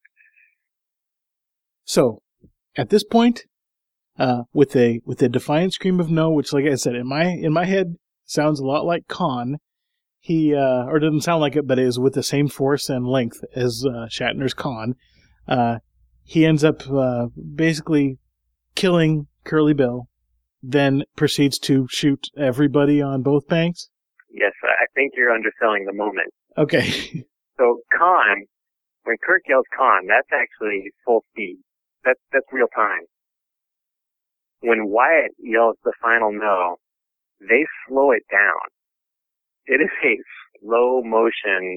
Speaker 3: So, at this point, uh, with a with a defiant scream of no, which, like I said, in my in my head sounds a lot like Con. He uh, or doesn't sound like it, but is with the same force and length as uh, Shatner's Con. Uh, he ends up uh, basically killing Curly Bill, then proceeds to shoot everybody on both banks.
Speaker 2: Yes, I think you're underselling the moment.
Speaker 3: Okay.
Speaker 2: So Con, when Kirk yells Con, that's actually full speed. That's that's real time. When Wyatt yells the final no, they slow it down. It is a slow motion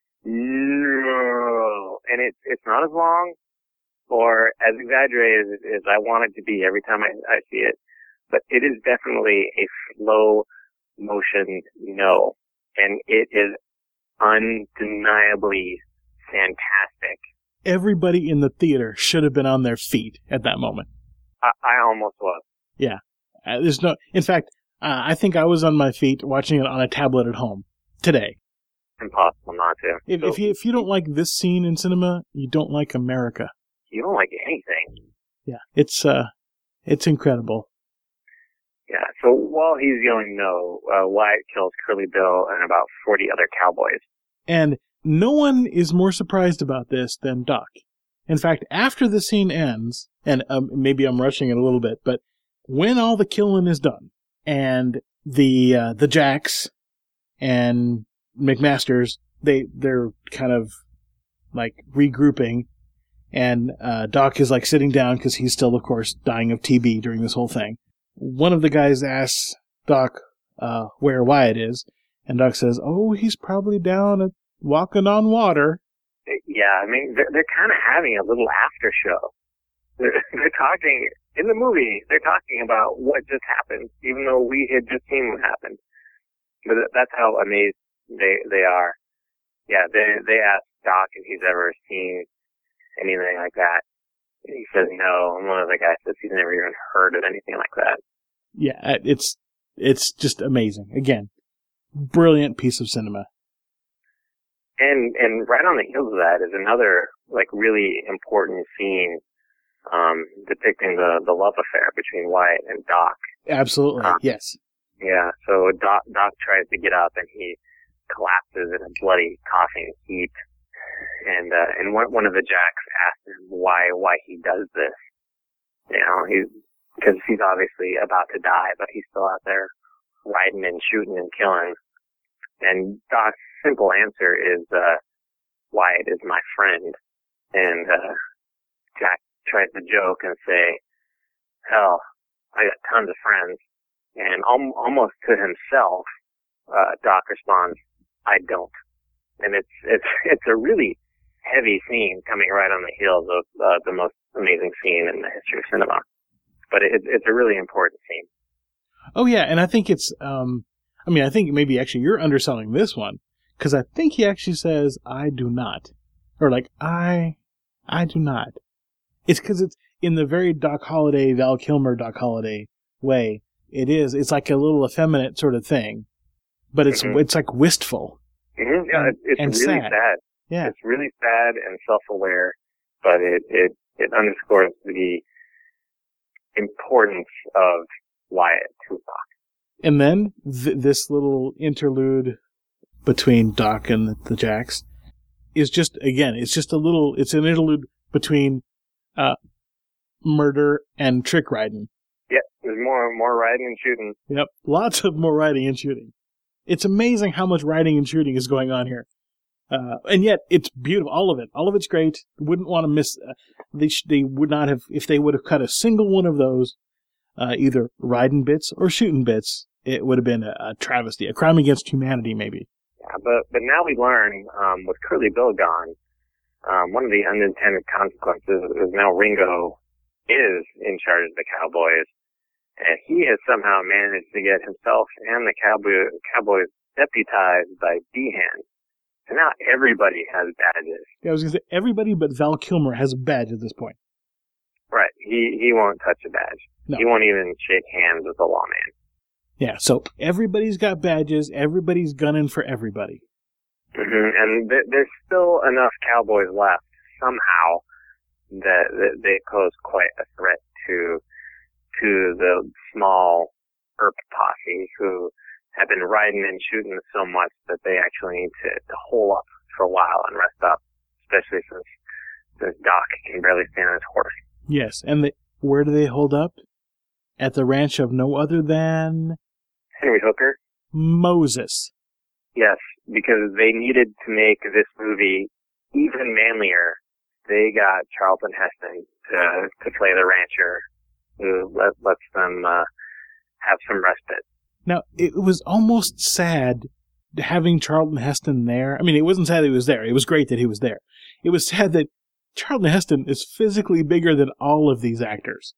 Speaker 2: no, and it's it's not as long or as exaggerated as, as I want it to be every time I, I see it, but it is definitely a slow motion no, and it is undeniably fantastic.
Speaker 3: Everybody in the theater should have been on their feet at that moment.
Speaker 2: I, I almost was.
Speaker 3: Yeah. Uh, there's no. In fact, uh, I think I was on my feet watching it on a tablet at home today.
Speaker 2: Impossible not to.
Speaker 3: If,
Speaker 2: so,
Speaker 3: if you if you don't like this scene in cinema, you don't like America.
Speaker 2: You don't like anything.
Speaker 3: Yeah, it's uh, it's incredible.
Speaker 2: Yeah. So while he's yelling no, uh, Wyatt kills Curly Bill and about forty other cowboys.
Speaker 3: And no one is more surprised about this than Doc. In fact, after the scene ends, and um, maybe I'm rushing it a little bit, but when all the killing is done, and the uh, the Jacks and McMasters, they they're kind of like regrouping, and uh, Doc is like sitting down because he's still, of course, dying of T B during this whole thing. One of the guys asks Doc uh, where Wyatt is, and Doc says, "Oh, he's probably down at walking on water."
Speaker 2: Yeah, I mean, they're, they're kind of having a little after show. They're, they're talking, in the movie, they're talking about what just happened, even though we had just seen what happened. But that's how amazed they they are. Yeah, they they ask Doc if he's ever seen anything like that. And he says no, and one of the guys says he's never even heard of anything like that.
Speaker 3: Yeah, it's it's just amazing. Again, brilliant piece of cinema.
Speaker 2: And and right on the heels of that is another like really important scene um, depicting the, the love affair between Wyatt and Doc.
Speaker 3: Absolutely,
Speaker 2: um,
Speaker 3: yes.
Speaker 2: Yeah, so Doc, Doc tries to get up and he collapses in a bloody, coughing heap. And uh, and one one of the Jacks asks him why why he does this. You know, he's because he's obviously about to die, but he's still out there riding and shooting and killing. And Doc's simple answer is, uh, Wyatt is my friend. And uh, Jack tries to joke and say, hell, I got tons of friends. And al- almost to himself, uh, Doc responds, I don't. And it's it's it's a really heavy scene coming right on the heels of uh, the most amazing scene in the history of cinema. But it, it's a really important scene.
Speaker 3: Oh yeah, and I think it's. Um, I mean, I think maybe actually you're underselling this one because I think he actually says, "I do not," or like I, I do not. It's because it's in the very Doc Holliday, Val Kilmer Doc Holliday way. It is. It's like a little effeminate sort of thing, but it's
Speaker 2: Mm-hmm.
Speaker 3: it's like wistful.
Speaker 2: Mm-hmm. Yeah,
Speaker 3: and,
Speaker 2: it's
Speaker 3: and
Speaker 2: really
Speaker 3: sad.
Speaker 2: sad.
Speaker 3: Yeah,
Speaker 2: It's really sad and self-aware, but it, it, it underscores the importance of Wyatt Tupac.
Speaker 3: and then th- this little interlude between Doc and the, the Jacks is just again, it's just a little. It's an interlude between uh, murder and trick riding.
Speaker 2: Yep, there's more more riding and shooting.
Speaker 3: Yep, lots of more riding and shooting. It's amazing how much riding and shooting is going on here. Uh, and yet, it's beautiful. All of it. All of it's great. Wouldn't want to miss... Uh, they sh- they would not have... If they would have cut a single one of those, uh, either riding bits or shooting bits, it would have been a, a travesty. A crime against humanity, maybe.
Speaker 2: Yeah, but, but now we learn, um, with Curly Bill gone, um, one of the unintended consequences is now Ringo is in charge of the Cowboys. And he has somehow managed to get himself and the Cowboy, Cowboys deputized by Behan. So now everybody has badges.
Speaker 3: Yeah, I was going to say, everybody but Val Kilmer has a badge at this point.
Speaker 2: Right. He he won't touch a badge.
Speaker 3: No.
Speaker 2: He won't even shake hands with the lawman.
Speaker 3: Yeah, so everybody's got badges. Everybody's gunning for everybody.
Speaker 2: Mm-hmm. And th- there's still enough Cowboys left somehow that, that they pose quite a threat to to the small Earp posse who have been riding and shooting so much that they actually need to, to hole up for a while and rest up, especially since, since Doc can barely stand on his horse.
Speaker 3: Yes, and the, where do they hold up? At the ranch of no other than
Speaker 2: Henry Hooker?
Speaker 3: Moses.
Speaker 2: Yes, because they needed to make this movie even manlier. They got Charlton Heston to, to play the rancher who let, lets them uh, have some respite.
Speaker 3: Now, it was almost sad having Charlton Heston there. I mean, it wasn't sad that he was there. It was great that he was there. It was sad that Charlton Heston is physically bigger than all of these actors.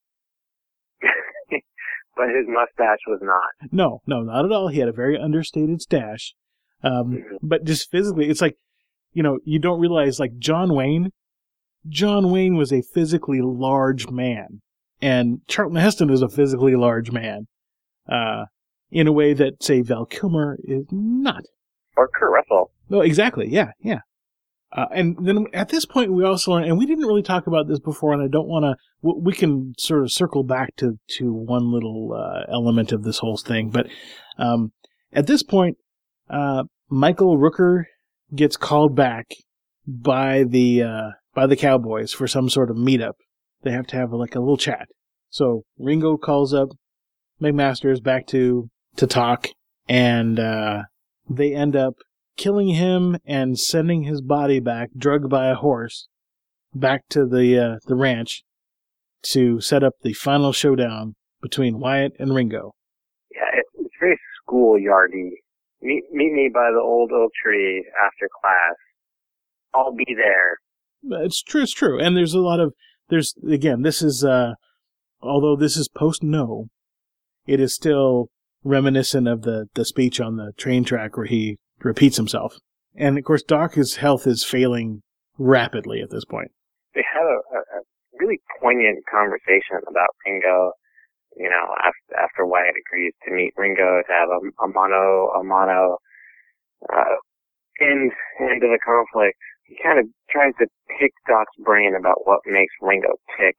Speaker 2: But his mustache was not.
Speaker 3: No, no, not at all. He had a very understated stash. Um,
Speaker 2: Mhm.
Speaker 3: But just physically, it's like, you know, you don't realize, like, John Wayne, John Wayne was a physically large man. And Charlton Heston is a physically large man. Uh, in a way that, say, Val Kilmer is not.
Speaker 2: Or Kurt Russell.
Speaker 3: No, exactly. Yeah, yeah. Uh, and then at this point, we also learn, and we didn't really talk about this before, and I don't want to, we can sort of circle back to, to one little uh, element of this whole thing. But um, at this point, uh, Michael Rooker gets called back by the uh, by the Cowboys for some sort of meetup. They have to have like a little chat. So Ringo calls up McMaster's back to, to talk, and uh, they end up killing him and sending his body back, drugged by a horse, back to the uh, the ranch to set up the final showdown between Wyatt and Ringo.
Speaker 2: Yeah, it's, it's very schoolyardy. Meet, meet me by the old oak tree after class. I'll be there.
Speaker 3: It's true, it's true. And there's a lot of, there's, again, this is, uh, although this is post-no, it is still reminiscent of the, the speech on the train track where he repeats himself. And, of course, Doc's health is failing rapidly at this point.
Speaker 2: They had a, a, a really poignant conversation about Ringo, you know, after, after Wyatt agrees to meet Ringo to have a, a mono, a mono, uh, end end of the conflict, he kind of tries to pick Doc's brain about what makes Ringo tick.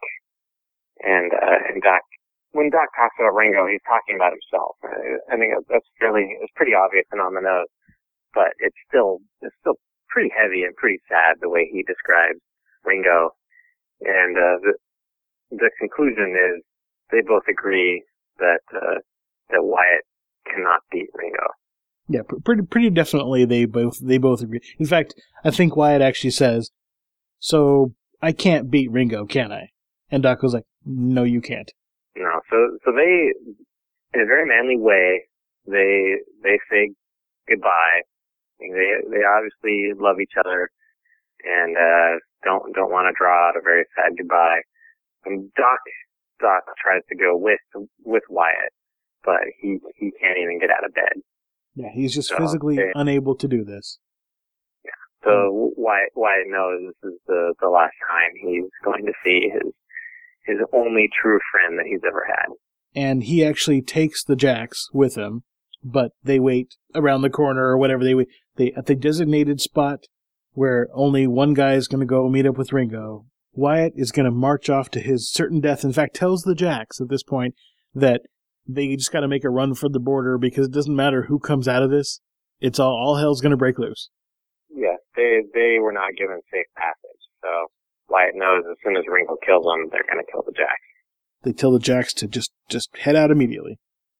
Speaker 2: And uh, and Doc, when Doc talks about Ringo, he's talking about himself. I think that's fairly, it's pretty obvious and on the nose, but it's still it's still pretty heavy and pretty sad the way he describes Ringo. And uh, the the conclusion is they both agree that uh, that Wyatt cannot beat Ringo.
Speaker 3: Yeah, pretty pretty definitely they both they both agree. In fact, I think Wyatt actually says, "So I can't beat Ringo, can I?" And Doc was like, "No, you can't."
Speaker 2: No, so so they, in a very manly way, they they say goodbye. They they obviously love each other, and uh, don't don't want to draw out a very sad goodbye. And Doc Doc tries to go with with Wyatt, but he he can't even get out of bed.
Speaker 3: Yeah, he's just
Speaker 2: so
Speaker 3: physically
Speaker 2: they,
Speaker 3: unable to do this.
Speaker 2: Yeah, so Wyatt Wyatt knows this is the the last time he's going to see his his only true friend that he's ever had.
Speaker 3: And he actually takes the Jacks with him, but they wait around the corner or whatever. They wait they at the designated spot where only one guy is going to go meet up with Ringo. Wyatt is going to march off to his certain death. In fact, tells the Jacks at this point that they just got to make a run for the border because it doesn't matter who comes out of this. It's all, all hell's going to break loose.
Speaker 2: Yeah, they they were not given safe passage. So Wyatt knows as soon as Ringo kills them, they're going to kill the Jacks.
Speaker 3: They tell the Jacks to just, just head out immediately.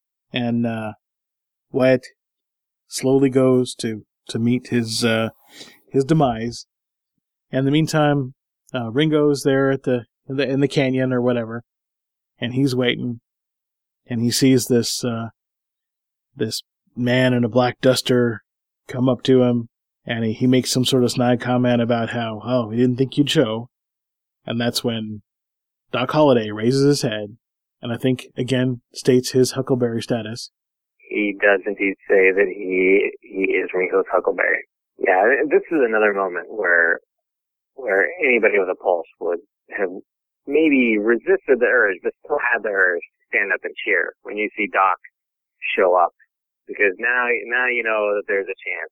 Speaker 3: And uh, Wyatt slowly goes to, to meet his uh, his demise. And in the meantime, uh, Ringo's there at the in, the in the canyon or whatever, and he's waiting. And he sees this uh, this man in a black duster come up to him, and he, he makes some sort of snide comment about how, oh, he didn't think you'd show. And that's when Doc Holliday raises his head, and I think, again, states his Huckleberry status.
Speaker 2: He does indeed say that he he is Ringo's Huckleberry. Yeah, this is another moment where where anybody with a pulse would have maybe resisted the urge, but still had the urge to stand up and cheer when you see Doc show up, because now now you know that there's a chance.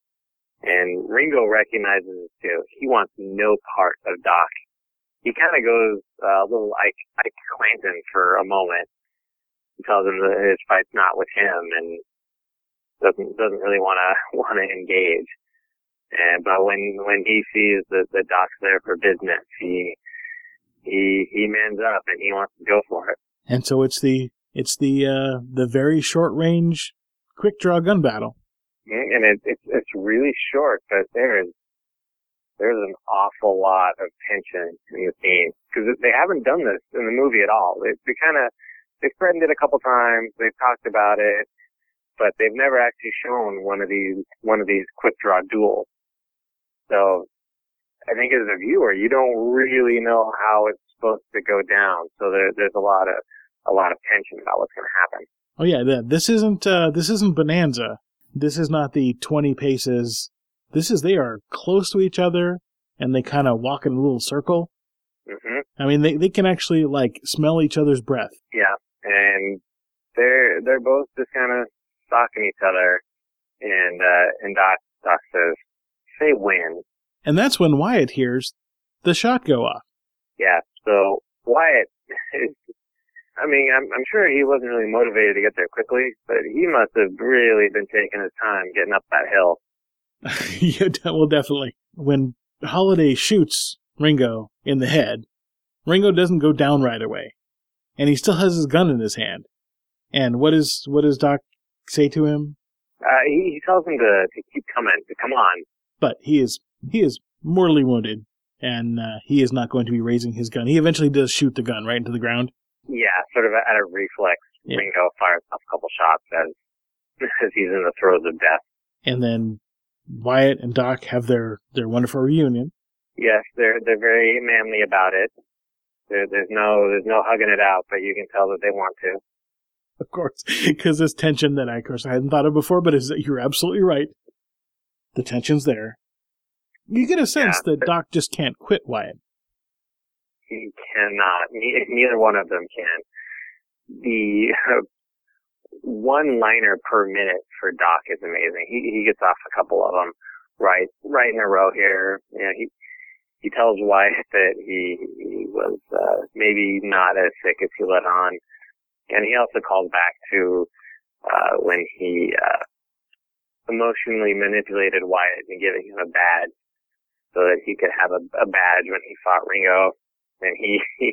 Speaker 2: And Ringo recognizes it too. He wants no part of Doc. He kind of goes uh, a little Ike, Ike Clanton for a moment. He tells him that his fight's not with him and doesn't doesn't really want to want to engage. And but when when he sees that the Doc's there for business, he he he mans up and he wants to go for it.
Speaker 3: And so it's the it's the uh, the very short range quick draw gun battle.
Speaker 2: And it, it's it's really short, but there is there's an awful lot of tension in the scene because they haven't done this in the movie at all. They they kind of they've threatened it a couple times. They've talked about it, but they've never actually shown one of these one of these quick draw duels. So I think as a viewer, you don't really know how it's supposed to go down. So there there's a lot of a lot of tension about what's going to happen.
Speaker 3: Oh yeah, this isn't uh, this isn't Bonanza. This is not the twenty paces. This is, they are close to each other, and they kind of walk in a little circle.
Speaker 2: Mm-hmm.
Speaker 3: I mean, they, they can actually, like, smell each other's breath.
Speaker 2: Yeah, and they're they're both just kind of stalking each other, and uh, and Doc, Doc says, say when.
Speaker 3: And that's when Wyatt hears the shot go off.
Speaker 2: Yeah, so Wyatt is, I mean, I'm, I'm sure he wasn't really motivated to get there quickly, but he must have really been taking his time getting up that hill.
Speaker 3: Yeah, well, definitely. When Holliday shoots Ringo in the head, Ringo doesn't go down right away, and he still has his gun in his hand. And what is what does Doc say to him?
Speaker 2: Uh, he, he tells him to, to keep coming, to come on.
Speaker 3: But he is he is mortally wounded, and uh, he is not going to be raising his gun. He eventually does shoot the gun right into the ground.
Speaker 2: Yeah, sort of at a reflex.
Speaker 3: Yeah.
Speaker 2: Ringo fires off a couple shots as as he's in the throes of death.
Speaker 3: And then Wyatt and Doc have their, their wonderful reunion.
Speaker 2: Yes, they're they're very manly about it. There, there's no there's no hugging it out, but you can tell that they want to.
Speaker 3: Of course, because this tension that I, of course, I hadn't thought of before, but is that you're absolutely right. The tension's there. You get a sense yeah, that Doc just can't quit Wyatt.
Speaker 2: He cannot. Neither one of them can. The uh, one-liner per minute for Doc is amazing. He he gets off a couple of them. right, right in a row here. You know, he he tells Wyatt that he, he was uh, maybe not as sick as he let on, and he also calls back to uh, when he uh, emotionally manipulated Wyatt into giving him a badge so that he could have a, a badge when he fought Ringo, and he he,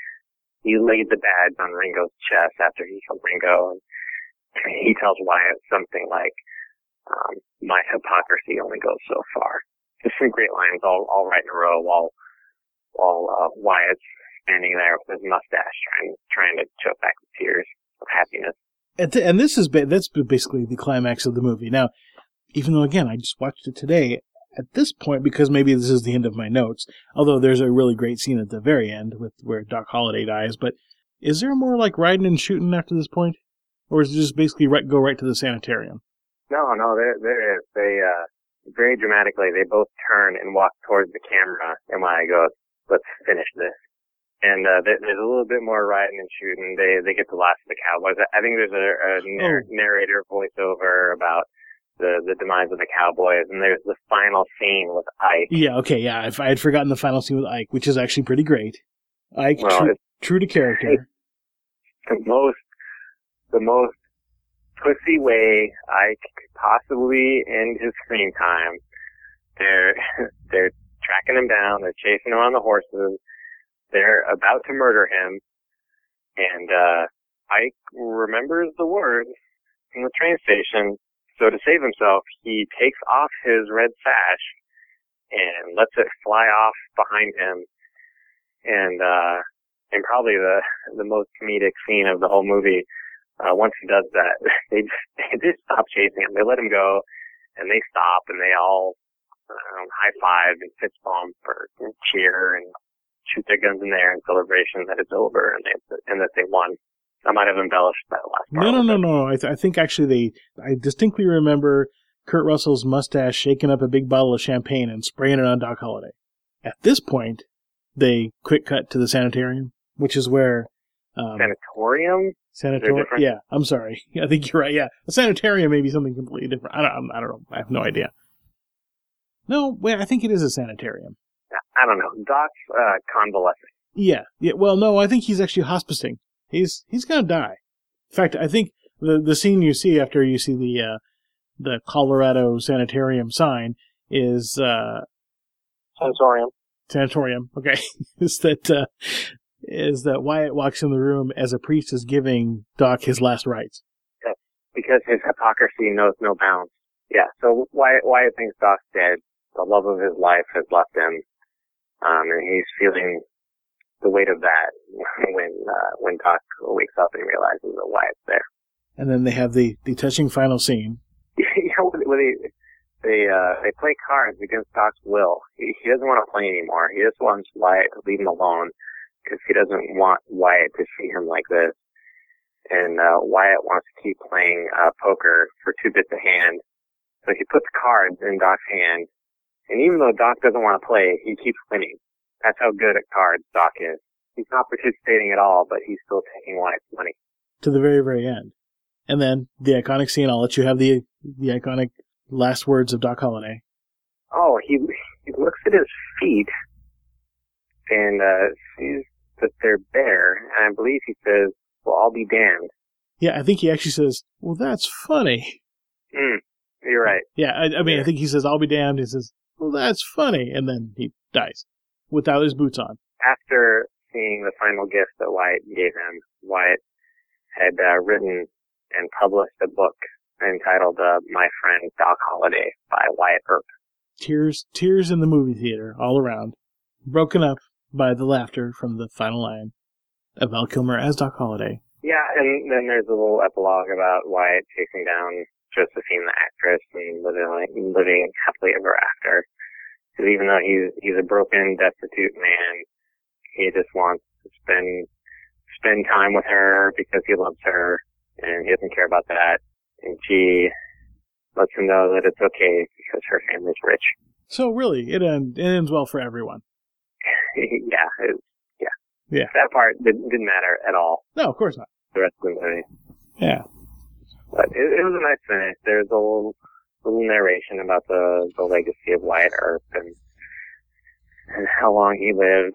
Speaker 2: he laid the badge on Ringo's chest after he killed Ringo, and he tells Wyatt something like, um, "My hypocrisy only goes so far." Just some great lines, all all right in a row, while while uh, Wyatt's standing there with his mustache, trying trying to choke back the tears of happiness.
Speaker 3: And, th- and this is ba- that's basically the climax of the movie. Now, even though again I just watched it today, at this point, because maybe this is the end of my notes, although there's a really great scene at the very end with where Doc Holliday dies. But is there more like riding and shooting after this point, or is it just basically right, go right to the sanitarium?
Speaker 2: No, no, there there is. They uh, very dramatically they both turn and walk towards the camera, and Wyatt goes, "Let's finish this." And uh, there, there's a little bit more riding and shooting. They they get the last of the Cowboys. I think there's a, a narr-
Speaker 3: oh.
Speaker 2: narrator voiceover about the the demise of the Cowboys, and there's the final scene with Ike.
Speaker 3: Yeah, okay, yeah. If I had forgotten the final scene with Ike, which is actually pretty great. Ike,
Speaker 2: Well,
Speaker 3: true,
Speaker 2: it's-
Speaker 3: true to character.
Speaker 2: The most the most pussy way Ike could possibly end his screen time. They're they're tracking him down. They're chasing him on the horses. They're about to murder him, and uh, Ike remembers the words from the train station. So to save himself, he takes off his red sash and lets it fly off behind him. And uh, and probably the the most comedic scene of the whole movie. Uh, once he does that, they just, they just stop chasing him. They let him go, and they stop, and they all um, high five and fist bump or cheer and shoot their guns in the air in celebration that it's over and they and that they won. I might have embellished that last part.
Speaker 3: No, no, no, no. I, th- I think actually they. I distinctly remember Kurt Russell's mustache shaking up a big bottle of champagne and spraying it on Doc Holliday. At this point, they quick cut to the sanitarium, which is where. Um,
Speaker 2: Sanatorium?
Speaker 3: Sanatorium. Yeah, I'm sorry. I think you're right. Yeah, a sanitarium may be something completely different. I don't. I don't know. I have no idea. No, wait. I think it is a sanitarium.
Speaker 2: I don't know. Doc's uh, convalescing.
Speaker 3: Yeah. Yeah. Well, no. I think he's actually hospicing. He's he's gonna die. In fact, I think the the scene you see after you see the uh, the Colorado Sanitarium sign is uh,
Speaker 2: Sanatorium.
Speaker 3: Sanatorium. Okay, is that uh, is that Wyatt walks in the room as a priest is giving Doc his last rites.
Speaker 2: Yes, because his hypocrisy knows no bounds. Yeah. So Wyatt Wyatt thinks Doc's dead. The love of his life has left him, um, and he's feeling the weight of that when uh, when Doc wakes up and realizes that Wyatt's there.
Speaker 3: And then they have the, the touching final scene.
Speaker 2: You know, when they they uh, they play cards against Doc's will. He, he doesn't want to play anymore. He just wants Wyatt to leave him alone because he doesn't want Wyatt to see him like this. And uh, Wyatt wants to keep playing uh, poker for two bits a hand. So he puts cards in Doc's hand. And even though Doc doesn't want to play, he keeps winning. That's how good at cards Doc is. He's not participating at all, but he's still taking Wyatt's money.
Speaker 3: To the very, very end. And then the iconic scene, I'll let you have the the iconic last words of Doc Holliday.
Speaker 2: Oh, he he looks at his feet and uh, sees that they're bare, and I believe he says, "Well, I'll be damned."
Speaker 3: Yeah, I think he actually says, "Well, that's funny."
Speaker 2: Mm, you're right.
Speaker 3: Yeah, I, I mean,
Speaker 2: Yeah.
Speaker 3: I think he says, "I'll be damned." He says, "Well, that's funny," and then he dies without his boots on.
Speaker 2: After seeing the final gift that Wyatt gave him, Wyatt had uh, written and published a book entitled uh, My Friend Doc Holliday by Wyatt Earp.
Speaker 3: Tears, tears in the movie theater all around, broken up by the laughter from the final line of Val Kilmer as Doc Holliday.
Speaker 2: Yeah, and then there's a little epilogue about Wyatt chasing down Josephine, the actress, and living, living happily ever after. Because even though he's he's a broken, destitute man, he just wants to spend spend time with her because he loves her, and he doesn't care about that. And she lets him know that it's okay because her family's rich.
Speaker 3: So really, it, end, it ends well for everyone.
Speaker 2: yeah, it, yeah,
Speaker 3: Yeah.
Speaker 2: That part didn't, didn't matter at all.
Speaker 3: No, of course not.
Speaker 2: The rest of the movie.
Speaker 3: Yeah.
Speaker 2: But it, it was a nice finish. There's a little, little narration about the, the legacy of Wyatt Earp and, and how long he lived.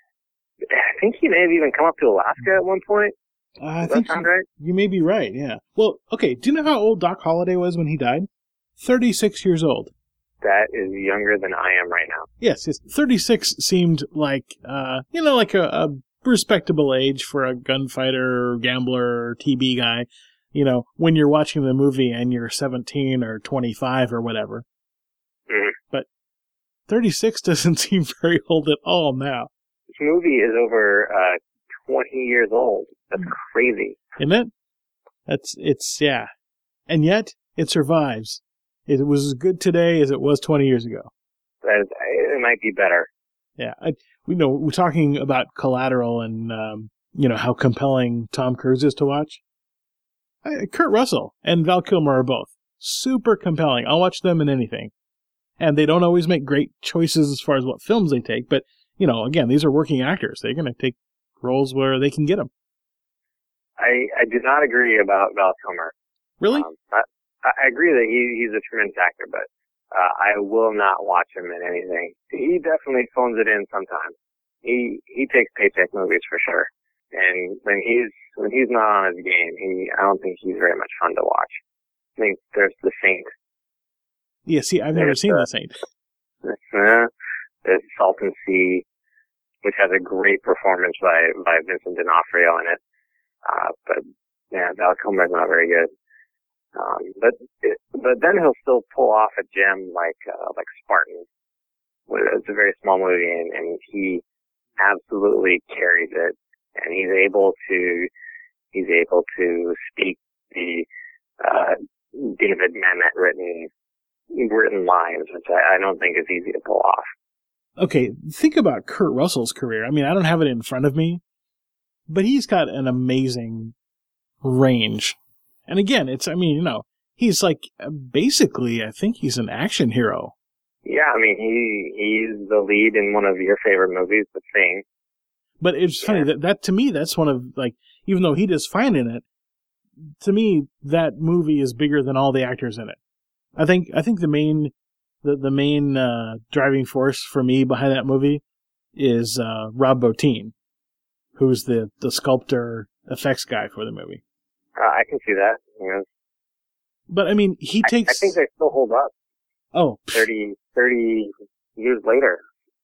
Speaker 2: I think he may have even come up to Alaska at one point.
Speaker 3: Uh, I
Speaker 2: Does
Speaker 3: think
Speaker 2: that sound
Speaker 3: you,
Speaker 2: right?
Speaker 3: you may be right, yeah. Well, okay, do you know how old Doc Holliday was when he died? thirty-six years old.
Speaker 2: That is younger than I am right now.
Speaker 3: Yes, yes. thirty-six seemed like, uh, you know, like a, a respectable age for a gunfighter or gambler or T B guy. You know, when you're watching the movie and you're seventeen or twenty-five or whatever.
Speaker 2: Mm-hmm.
Speaker 3: But thirty-six doesn't seem very old at all now.
Speaker 2: This movie is over uh, twenty years old. That's crazy.
Speaker 3: Isn't it? That's, it's, yeah. And yet, it survives. It was as good today as it was twenty years ago.
Speaker 2: That is, it might be better.
Speaker 3: Yeah. I, we know, we're talking about Collateral and, um, you know, how compelling Tom Cruise is to watch. I, Kurt Russell and Val Kilmer are both super compelling. I'll watch them in anything. And they don't always make great choices as far as what films they take, but, you know, again, these are working actors. They're going to take roles where they can get them.
Speaker 2: I, I do not agree about Val Kilmer.
Speaker 3: Really?
Speaker 2: Um, I, I agree that he, he's a tremendous actor, but uh, I will not watch him in anything. He definitely phones it in sometimes. He he takes paycheck movies for sure, and when he's when he's not on his game, he I don't think he's very much fun to watch. I think there's The Saint.
Speaker 3: Yeah, see, I've never
Speaker 2: there's
Speaker 3: seen
Speaker 2: the,
Speaker 3: The Saint.
Speaker 2: Uh, there's Salton Sea, which has a great performance by by Vincent D'Onofrio in it. Uh, but yeah, Val Kilmer's not very good. Um, but it, but then he'll still pull off a gem like uh, like Spartan. It's a very small movie, and, and he absolutely carries it. And he's able to he's able to speak the uh, David Mamet written written lines, which I, I don't think is easy to pull off.
Speaker 3: Okay, think about Kurt Russell's career. I mean, I don't have it in front of me, but he's got an amazing range. And again, it's, I mean, you know, he's like, basically, I think he's an action hero.
Speaker 2: Yeah, I mean, he he's the lead in one of your favorite movies, The Thing.
Speaker 3: But it's funny,
Speaker 2: Yeah.
Speaker 3: that, that to me, that's one of, like, even though he does fine in it, to me, that movie is bigger than all the actors in it. I think, I think the main, the, the main, uh, driving force for me behind that movie is, uh, Rob Bottin, who's the, the sculptor effects guy for the movie.
Speaker 2: Uh, I can see that. You know,
Speaker 3: But I mean, he
Speaker 2: I,
Speaker 3: takes.
Speaker 2: I think they still hold up
Speaker 3: oh,
Speaker 2: thirty, thirty years later.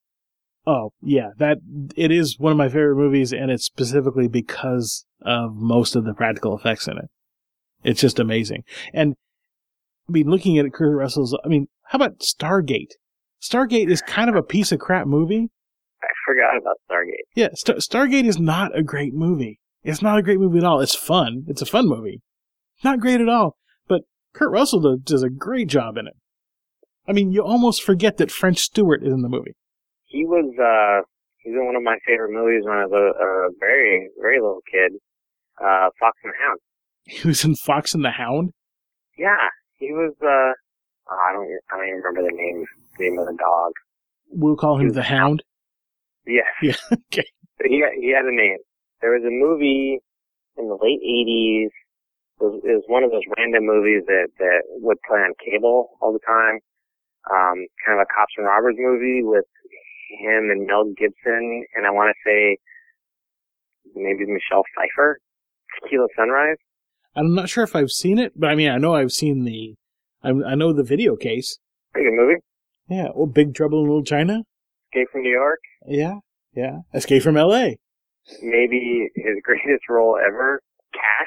Speaker 3: oh, yeah. That it is one of my favorite movies, and it's specifically because of most of the practical effects in it. It's just amazing. And I mean, looking at it, Kurt Russell's. I mean, how about Stargate? Stargate is kind of a piece of crap movie.
Speaker 2: I forgot about Stargate.
Speaker 3: Yeah, Star- Stargate is not a great movie. It's not a great movie at all. It's fun. It's a fun movie. Not great at all. But Kurt Russell does, does a great job in it. I mean, you almost forget that French Stewart is in the movie.
Speaker 2: He was, uh, he's in one of my favorite movies when I was a, a very, very little kid, uh, Fox and the Hound.
Speaker 3: He was in Fox and the Hound.
Speaker 2: Yeah, he was, uh, oh, I don't, I don't even remember the name, name of the dog.
Speaker 3: We'll call him
Speaker 2: He was-
Speaker 3: the Hound.
Speaker 2: Yes.
Speaker 3: Yeah, okay.
Speaker 2: He, he had a name. There was a movie in the late eighties. It was, it was one of those random movies that, that would play on cable all the time. Um, kind of a cops and robbers movie with him and Mel Gibson, and I want to say maybe Michelle Pfeiffer, Tequila Sunrise.
Speaker 3: I'm not sure if I've seen it, but I mean, I know I've seen the, I, I know the video case.
Speaker 2: Pretty good movie.
Speaker 3: Yeah, oh, Big Trouble in Little China.
Speaker 2: Escape from New York.
Speaker 3: Yeah, yeah. Escape from L A.
Speaker 2: Maybe his greatest role ever, Cash.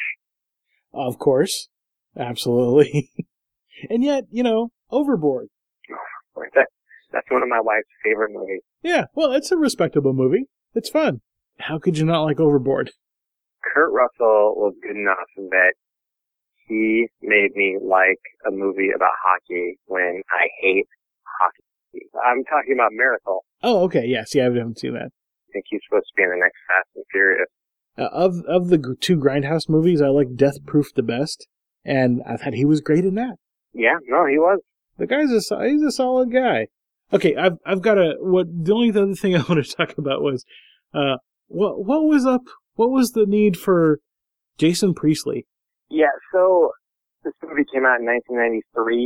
Speaker 3: Of course. Absolutely. And yet, you know, Overboard.
Speaker 2: That, that's one of my wife's favorite movies.
Speaker 3: Yeah, well, it's a respectable movie. It's fun. How could you not like Overboard?
Speaker 2: Kurt Russell was good enough that he made me like a movie about hockey when I hate hockey. I'm talking about Miracle.
Speaker 3: Oh, okay, yes, yeah, I haven't seen that.
Speaker 2: I think he's supposed to be in the next Fast and Furious.
Speaker 3: Uh, of of the gr- two Grindhouse movies, I like Death Proof the best, and I thought he was great in that.
Speaker 2: Yeah, no, he was.
Speaker 3: The guy's a so- he's a solid guy. Okay, I've I've got a what. The only other thing I want to talk about was, uh, what what was up? What was the need for Jason Priestley?
Speaker 2: Yeah, so this movie came out in nineteen ninety-three.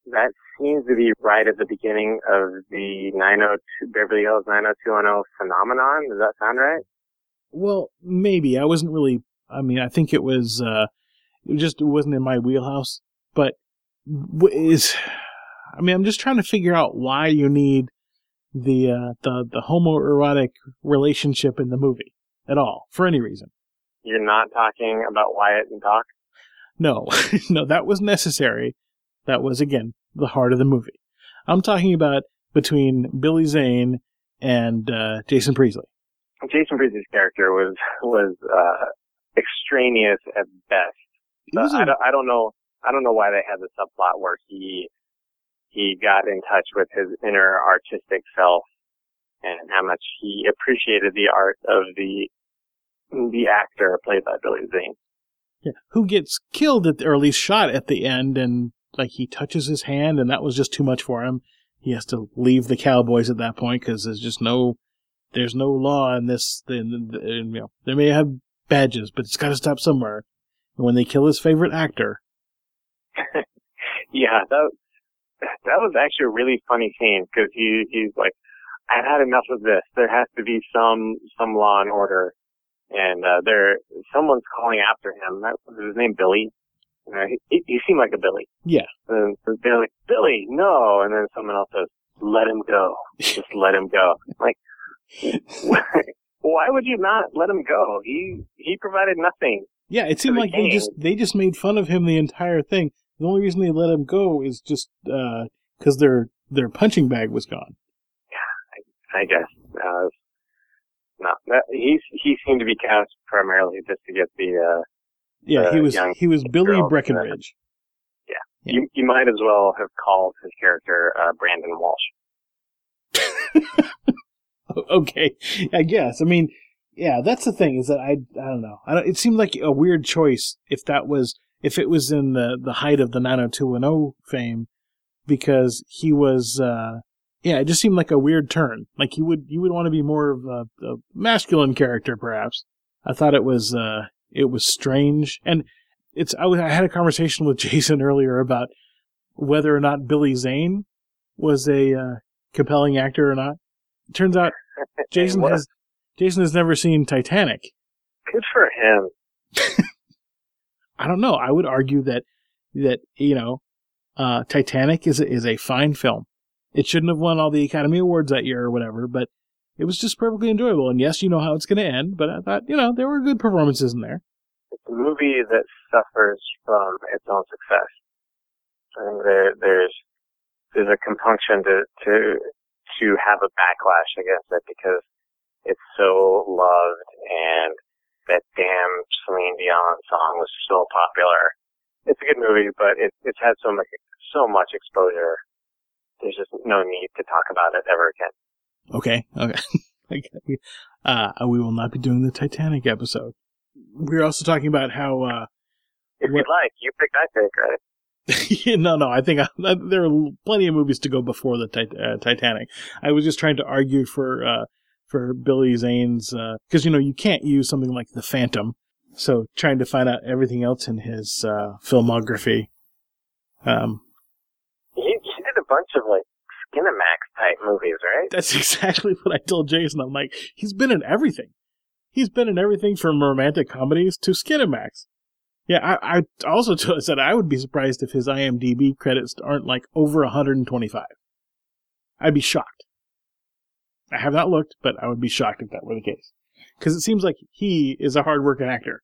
Speaker 2: That seems to be right at the beginning of the nine oh two Beverly Hills nine oh two one oh phenomenon. Does that sound right?
Speaker 3: Well, maybe. I wasn't really, I mean, I think it was, uh, it just it wasn't in my wheelhouse. But is, I mean, I'm just trying to figure out why you need the, uh, the, the homoerotic relationship in the movie at all, for any reason.
Speaker 2: You're not talking about Wyatt and Doc?
Speaker 3: No, no, that was necessary. That was, again, the heart of the movie. I'm talking about between Billy Zane and uh, Jason Priestley.
Speaker 2: Jason Priestley's character was was uh, extraneous at best. So
Speaker 3: a,
Speaker 2: I don't I don't know I don't know why they had the subplot where he he got in touch with his inner artistic self and how much he appreciated the art of the the actor played by Billy Zane.
Speaker 3: Yeah, who gets killed at the, or at least shot at the end, and like he touches his hand, and that was just too much for him. He has to leave the Cowboys at that point because there's just no, there's no law in this. In, in, in, you know, they may have badges, but it's got to stop somewhere. And when they kill his favorite actor,
Speaker 2: yeah, that that was actually a really funny scene because he he's like, I've had enough of this. There has to be some some law and order. And uh, there, someone's calling after him. That was his name, Billy. You know, he, he seemed like a Billy.
Speaker 3: Yeah.
Speaker 2: And they're like, Billy, no. And then someone else says, let him go. Just let him go. Like, why would you not let him go? He he provided nothing.
Speaker 3: Yeah, it seemed like they just they just made fun of him the entire thing. The only reason they let him go is just because uh, their their punching bag was gone.
Speaker 2: Yeah, I, I guess. Uh, No, that, he he seemed to be cast primarily just to get the. Uh,
Speaker 3: yeah,
Speaker 2: the
Speaker 3: he was
Speaker 2: young
Speaker 3: he was Billy
Speaker 2: girl.
Speaker 3: Breckenridge.
Speaker 2: Yeah.
Speaker 3: yeah,
Speaker 2: you you might as well have called his character uh, Brandon Walsh.
Speaker 3: Okay, I guess. I mean, yeah, that's the thing is that I I don't know. I don't, it seemed like a weird choice if that was if it was in the, the height of the nine oh two one oh fame because he was. Uh, Yeah, it just seemed like a weird turn. Like you would you would want to be more of a, a masculine character, perhaps. I thought it was uh, it was strange, and it's. I, was, I had a conversation with Jason earlier about whether or not Billy Zane was a uh, compelling actor or not. It turns out Jason has Jason has never seen Titanic.
Speaker 2: Good for him.
Speaker 3: I don't know. I would argue that that you know, uh, Titanic is a, is a fine film. It shouldn't have won all the Academy Awards that year or whatever, but it was just perfectly enjoyable. And yes, you know how it's going to end, but I thought, you know, there were good performances in there.
Speaker 2: It's a movie that suffers from its own success. And there, there's there's a compunction to, to to have a backlash against it because it's so loved and that damn Celine Dion song was so popular. It's a good movie, but it, it's had so much so much exposure. There's just no need to talk about it ever again.
Speaker 3: Okay, okay. uh, we will not be doing the Titanic episode. We're also talking about how... Uh,
Speaker 2: if what, you'd like, you pick, I pick,
Speaker 3: right? no, no, I think I, there are plenty of movies to go before the tit- uh, Titanic. I was just trying to argue for uh, for Billy Zane's... Because, uh, you know, you can't use something like The Phantom. So trying to find out everything else in his uh, filmography... Um,
Speaker 2: a bunch of like Skinamax type movies, right?
Speaker 3: That's exactly what I told Jason. I'm like, he's been in everything. He's been in everything from romantic comedies to Skinamax. Yeah, I, I also t- said I would be surprised if his IMDb credits aren't like over one hundred twenty-five. I'd be shocked. I have not looked, but I would be shocked if that were the case. Because it seems like he is a hard-working actor.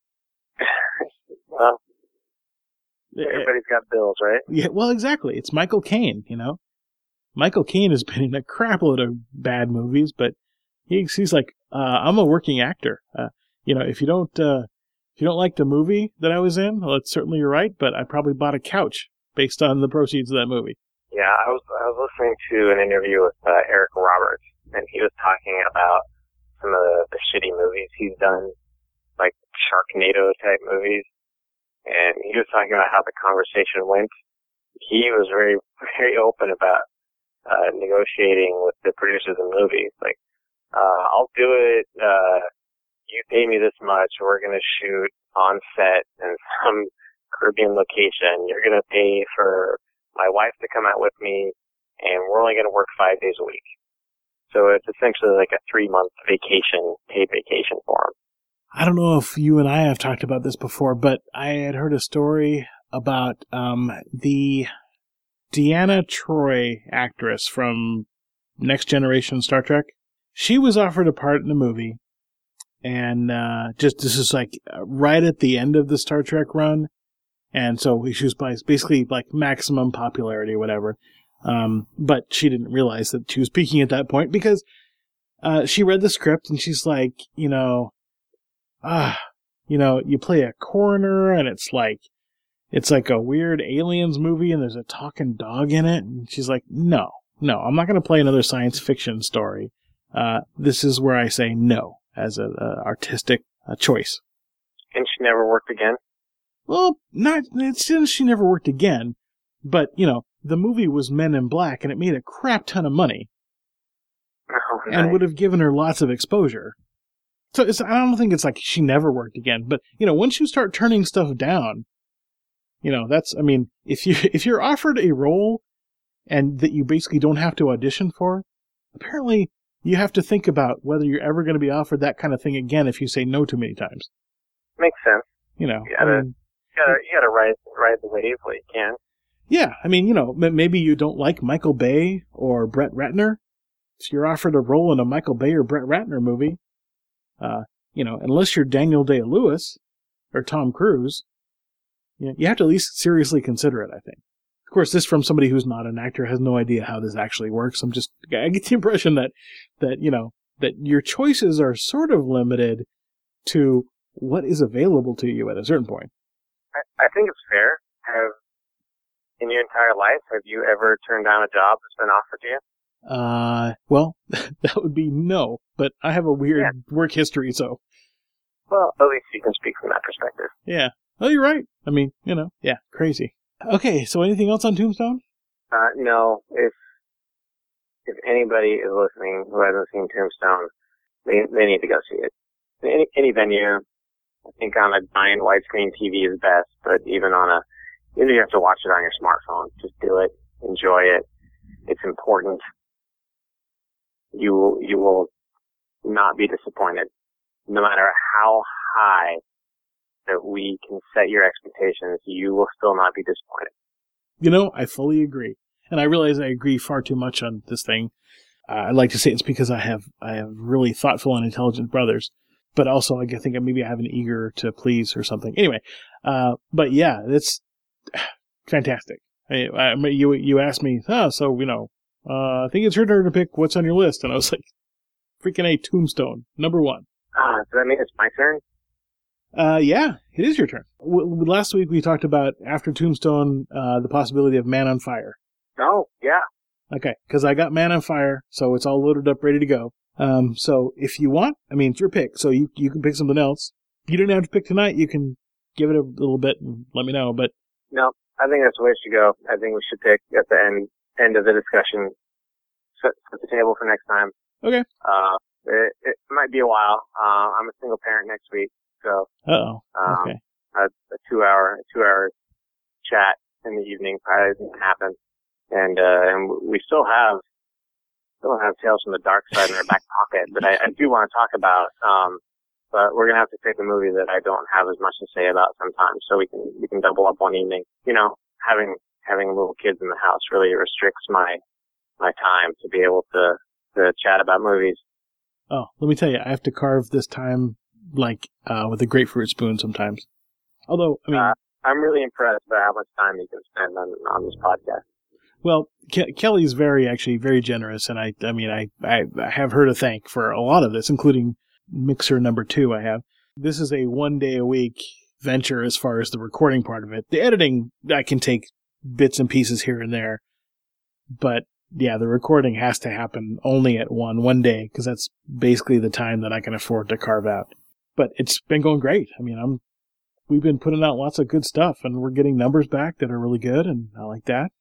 Speaker 2: Well, everybody's got bills, right?
Speaker 3: Yeah, well, exactly. It's Michael Caine, you know? Michael Caine has been in a crap load of bad movies, but he's, he's like, uh, I'm a working actor. Uh, you know, if you don't uh, if you don't like the movie that I was in, well, it's certainly you're right, but I probably bought a couch based on the proceeds of that movie.
Speaker 2: Yeah, I was I was listening to an interview with uh, Eric Roberts, and he was talking about some of the, the shitty movies he's done, like Sharknado-type movies. And he was talking about how the conversation went. He was very, very open about uh, negotiating with the producers of movies. Like, uh, I'll do it, uh, you pay me this much, we're going to shoot on set in some Caribbean location. You're going to pay for my wife to come out with me, and we're only going to work five days a week. So it's essentially like a three-month vacation, paid vacation for him.
Speaker 3: I don't know if you and I have talked about this before, but I had heard a story about um, the Deanna Troi actress from Next Generation Star Trek. She was offered a part in the movie, and uh, just this is like right at the end of the Star Trek run, and so she was basically like maximum popularity or whatever. Um, but she didn't realize that she was peaking at that point because uh, she read the script and she's like, you know, ah, you know, you play a coroner and it's like it's like a weird aliens movie and there's a talking dog in it, and she's like, no, no, I'm not going to play another science fiction story. Uh, this is where I say no as a, a artistic uh, choice.
Speaker 2: And she never worked again?
Speaker 3: Well, not, it's since she never worked again, but, you know, the movie was Men in Black and it made a crap ton of money.
Speaker 2: Oh, nice.
Speaker 3: And would have given her lots of exposure. So it's, I don't think it's like she never worked again, but, you know, once you start turning stuff down, you know, that's, I mean, if you, if you're offered a role and that you basically don't have to audition for, apparently you have to think about whether you're ever going to be offered that kind of thing again if you say no too many times.
Speaker 2: Makes sense.
Speaker 3: You know,
Speaker 2: you gotta,
Speaker 3: I mean,
Speaker 2: you gotta, you gotta ride, ride the wave while you can.
Speaker 3: Yeah, I mean, you know, maybe you don't like Michael Bay or Brett Ratner. If you're offered a role in a Michael Bay or Brett Ratner movie, uh, you know, unless you're Daniel Day-Lewis or Tom Cruise, you know, you have to at least seriously consider it, I think. Of course, this from somebody who's not an actor, has no idea how this actually works. I'm just, I get the impression that, that, you know, that your choices are sort of limited to what is available to you at a certain point.
Speaker 2: I, I think it's fair. Have, in your entire life, have you ever turned down a job that's been offered to you?
Speaker 3: Uh, well, that would be no, but I have a weird yeah. work history, so.
Speaker 2: Well, at least you can speak from that perspective.
Speaker 3: Yeah. Oh, you're right. I mean, you know, yeah, crazy. Okay, so anything else on Tombstone?
Speaker 2: Uh, no. If if anybody is listening who hasn't seen Tombstone, they they need to go see it. Any any venue, I think on a giant widescreen T V is best, but even on a, even if you have to watch it on your smartphone, just do it, enjoy it. It's important. You will, you will not be disappointed, no matter how high that we can set your expectations. You will still not be disappointed.
Speaker 3: You know, I fully agree, and I realize I agree far too much on this thing. Uh, I like to say it's because I have I have really thoughtful and intelligent brothers, but also I think maybe I have an eager to please or something. Anyway, uh, but yeah, it's fantastic. I, I, you you asked me, oh, so you know, uh, I think it's your turn to pick what's on your list, and I was like, freaking A, Tombstone, number one.
Speaker 2: Ah, uh, does that mean it's my turn?
Speaker 3: Uh, yeah, it is your turn. W- last week we talked about, after Tombstone, uh, the possibility of Man on Fire.
Speaker 2: Oh, yeah.
Speaker 3: Okay, because I got Man on Fire, so it's all loaded up, ready to go. Um, so if you want, I mean, it's your pick, so you you can pick something else. You don't have to pick tonight. You can give it a little bit and let me know, but...
Speaker 2: No, I think that's the way it should go. I think we should pick at the end end of the discussion. Set, set the table for next time.
Speaker 3: Okay.
Speaker 2: Uh, it, it might be a while. Uh, I'm a single parent next week. So,
Speaker 3: Uh-oh.
Speaker 2: Um,
Speaker 3: okay.
Speaker 2: A, a two hour, a two hour chat in the evening probably didn't happen. And, uh, and we still have, still have Tales from the Dark Side in our back pocket, but I, I do want to talk about, um, but we're going to have to pick a movie that I don't have as much to say about sometimes, so we can, we can double up one evening. You know, having, having little kids in the house really restricts my, my time to be able to, to chat about movies.
Speaker 3: Oh, let me tell you, I have to carve this time like uh, with a grapefruit spoon sometimes. Although, I mean... Uh,
Speaker 2: I'm really impressed by how much time you can spend on, on this podcast.
Speaker 3: Well, Ke- Kelly's very, actually, very generous, and I I mean, I, I, I have her to thank for a lot of this, including mixer number two I have. This is a one-day-a-week venture as far as the recording part of it. The editing, I can take bits and pieces here and there, but yeah, the recording has to happen only at one, one day, because that's basically the time that I can afford to carve out. But it's been going great. I mean, I'm we've been putting out lots of good stuff, and we're getting numbers back that are really good, and I like that.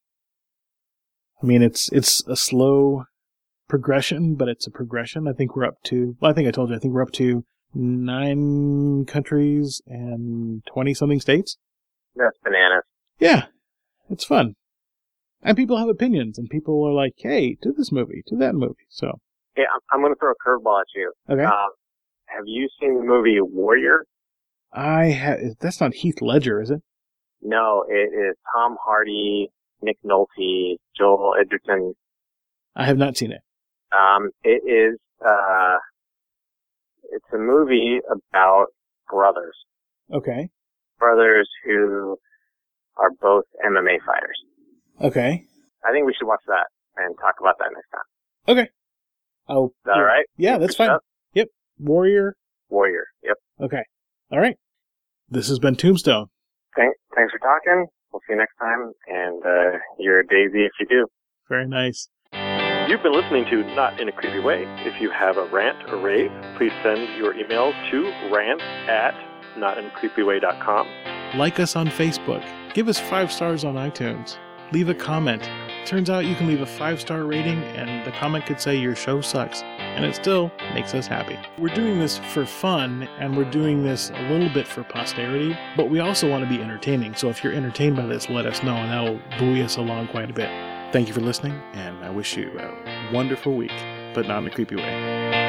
Speaker 3: I mean, it's it's a slow progression, but it's a progression. I think we're up to, well, I think I told you, I think we're up to nine countries and twenty-something states.
Speaker 2: That's bananas.
Speaker 3: Yeah, it's fun. And people have opinions, and people are like, hey, do this movie, do that movie. So,
Speaker 2: Yeah, I'm, I'm going to throw a curveball at you.
Speaker 3: okay.
Speaker 2: Um, have you seen the movie Warrior?
Speaker 3: I ha- That's not Heath Ledger, is it?
Speaker 2: No, it is Tom Hardy, Nick Nolte, Joel Edgerton.
Speaker 3: I have not seen it.
Speaker 2: Um, it is, uh, it's a movie about brothers.
Speaker 3: Okay.
Speaker 2: Brothers who are both M M A fighters.
Speaker 3: Okay.
Speaker 2: I think we should watch that and talk about that next time.
Speaker 3: Okay. Oh,
Speaker 2: Is that all right?
Speaker 3: Yeah, that's
Speaker 2: Good
Speaker 3: fine.
Speaker 2: stuff?
Speaker 3: Yep. Warrior.
Speaker 2: Warrior. Yep.
Speaker 3: Okay. All right. This has been Tombstone.
Speaker 2: Thank, thanks for talking. We'll see you next time. And uh, you're a daisy if you do.
Speaker 3: Very nice.
Speaker 4: You've been listening to Not in a Creepy Way. If you have a rant or rave, please send your emails to rant at notinacreepyway dot com.
Speaker 3: Like us on Facebook. Give us five stars on iTunes. Leave a comment. Turns out you can leave a five-star rating and the comment could say your show sucks. And it still makes us happy. We're doing this for fun and we're doing this a little bit for posterity, but we also want to be entertaining. So if you're entertained by this, let us know and that'll buoy us along quite a bit. Thank you for listening and I wish you a wonderful week, but not in a creepy way.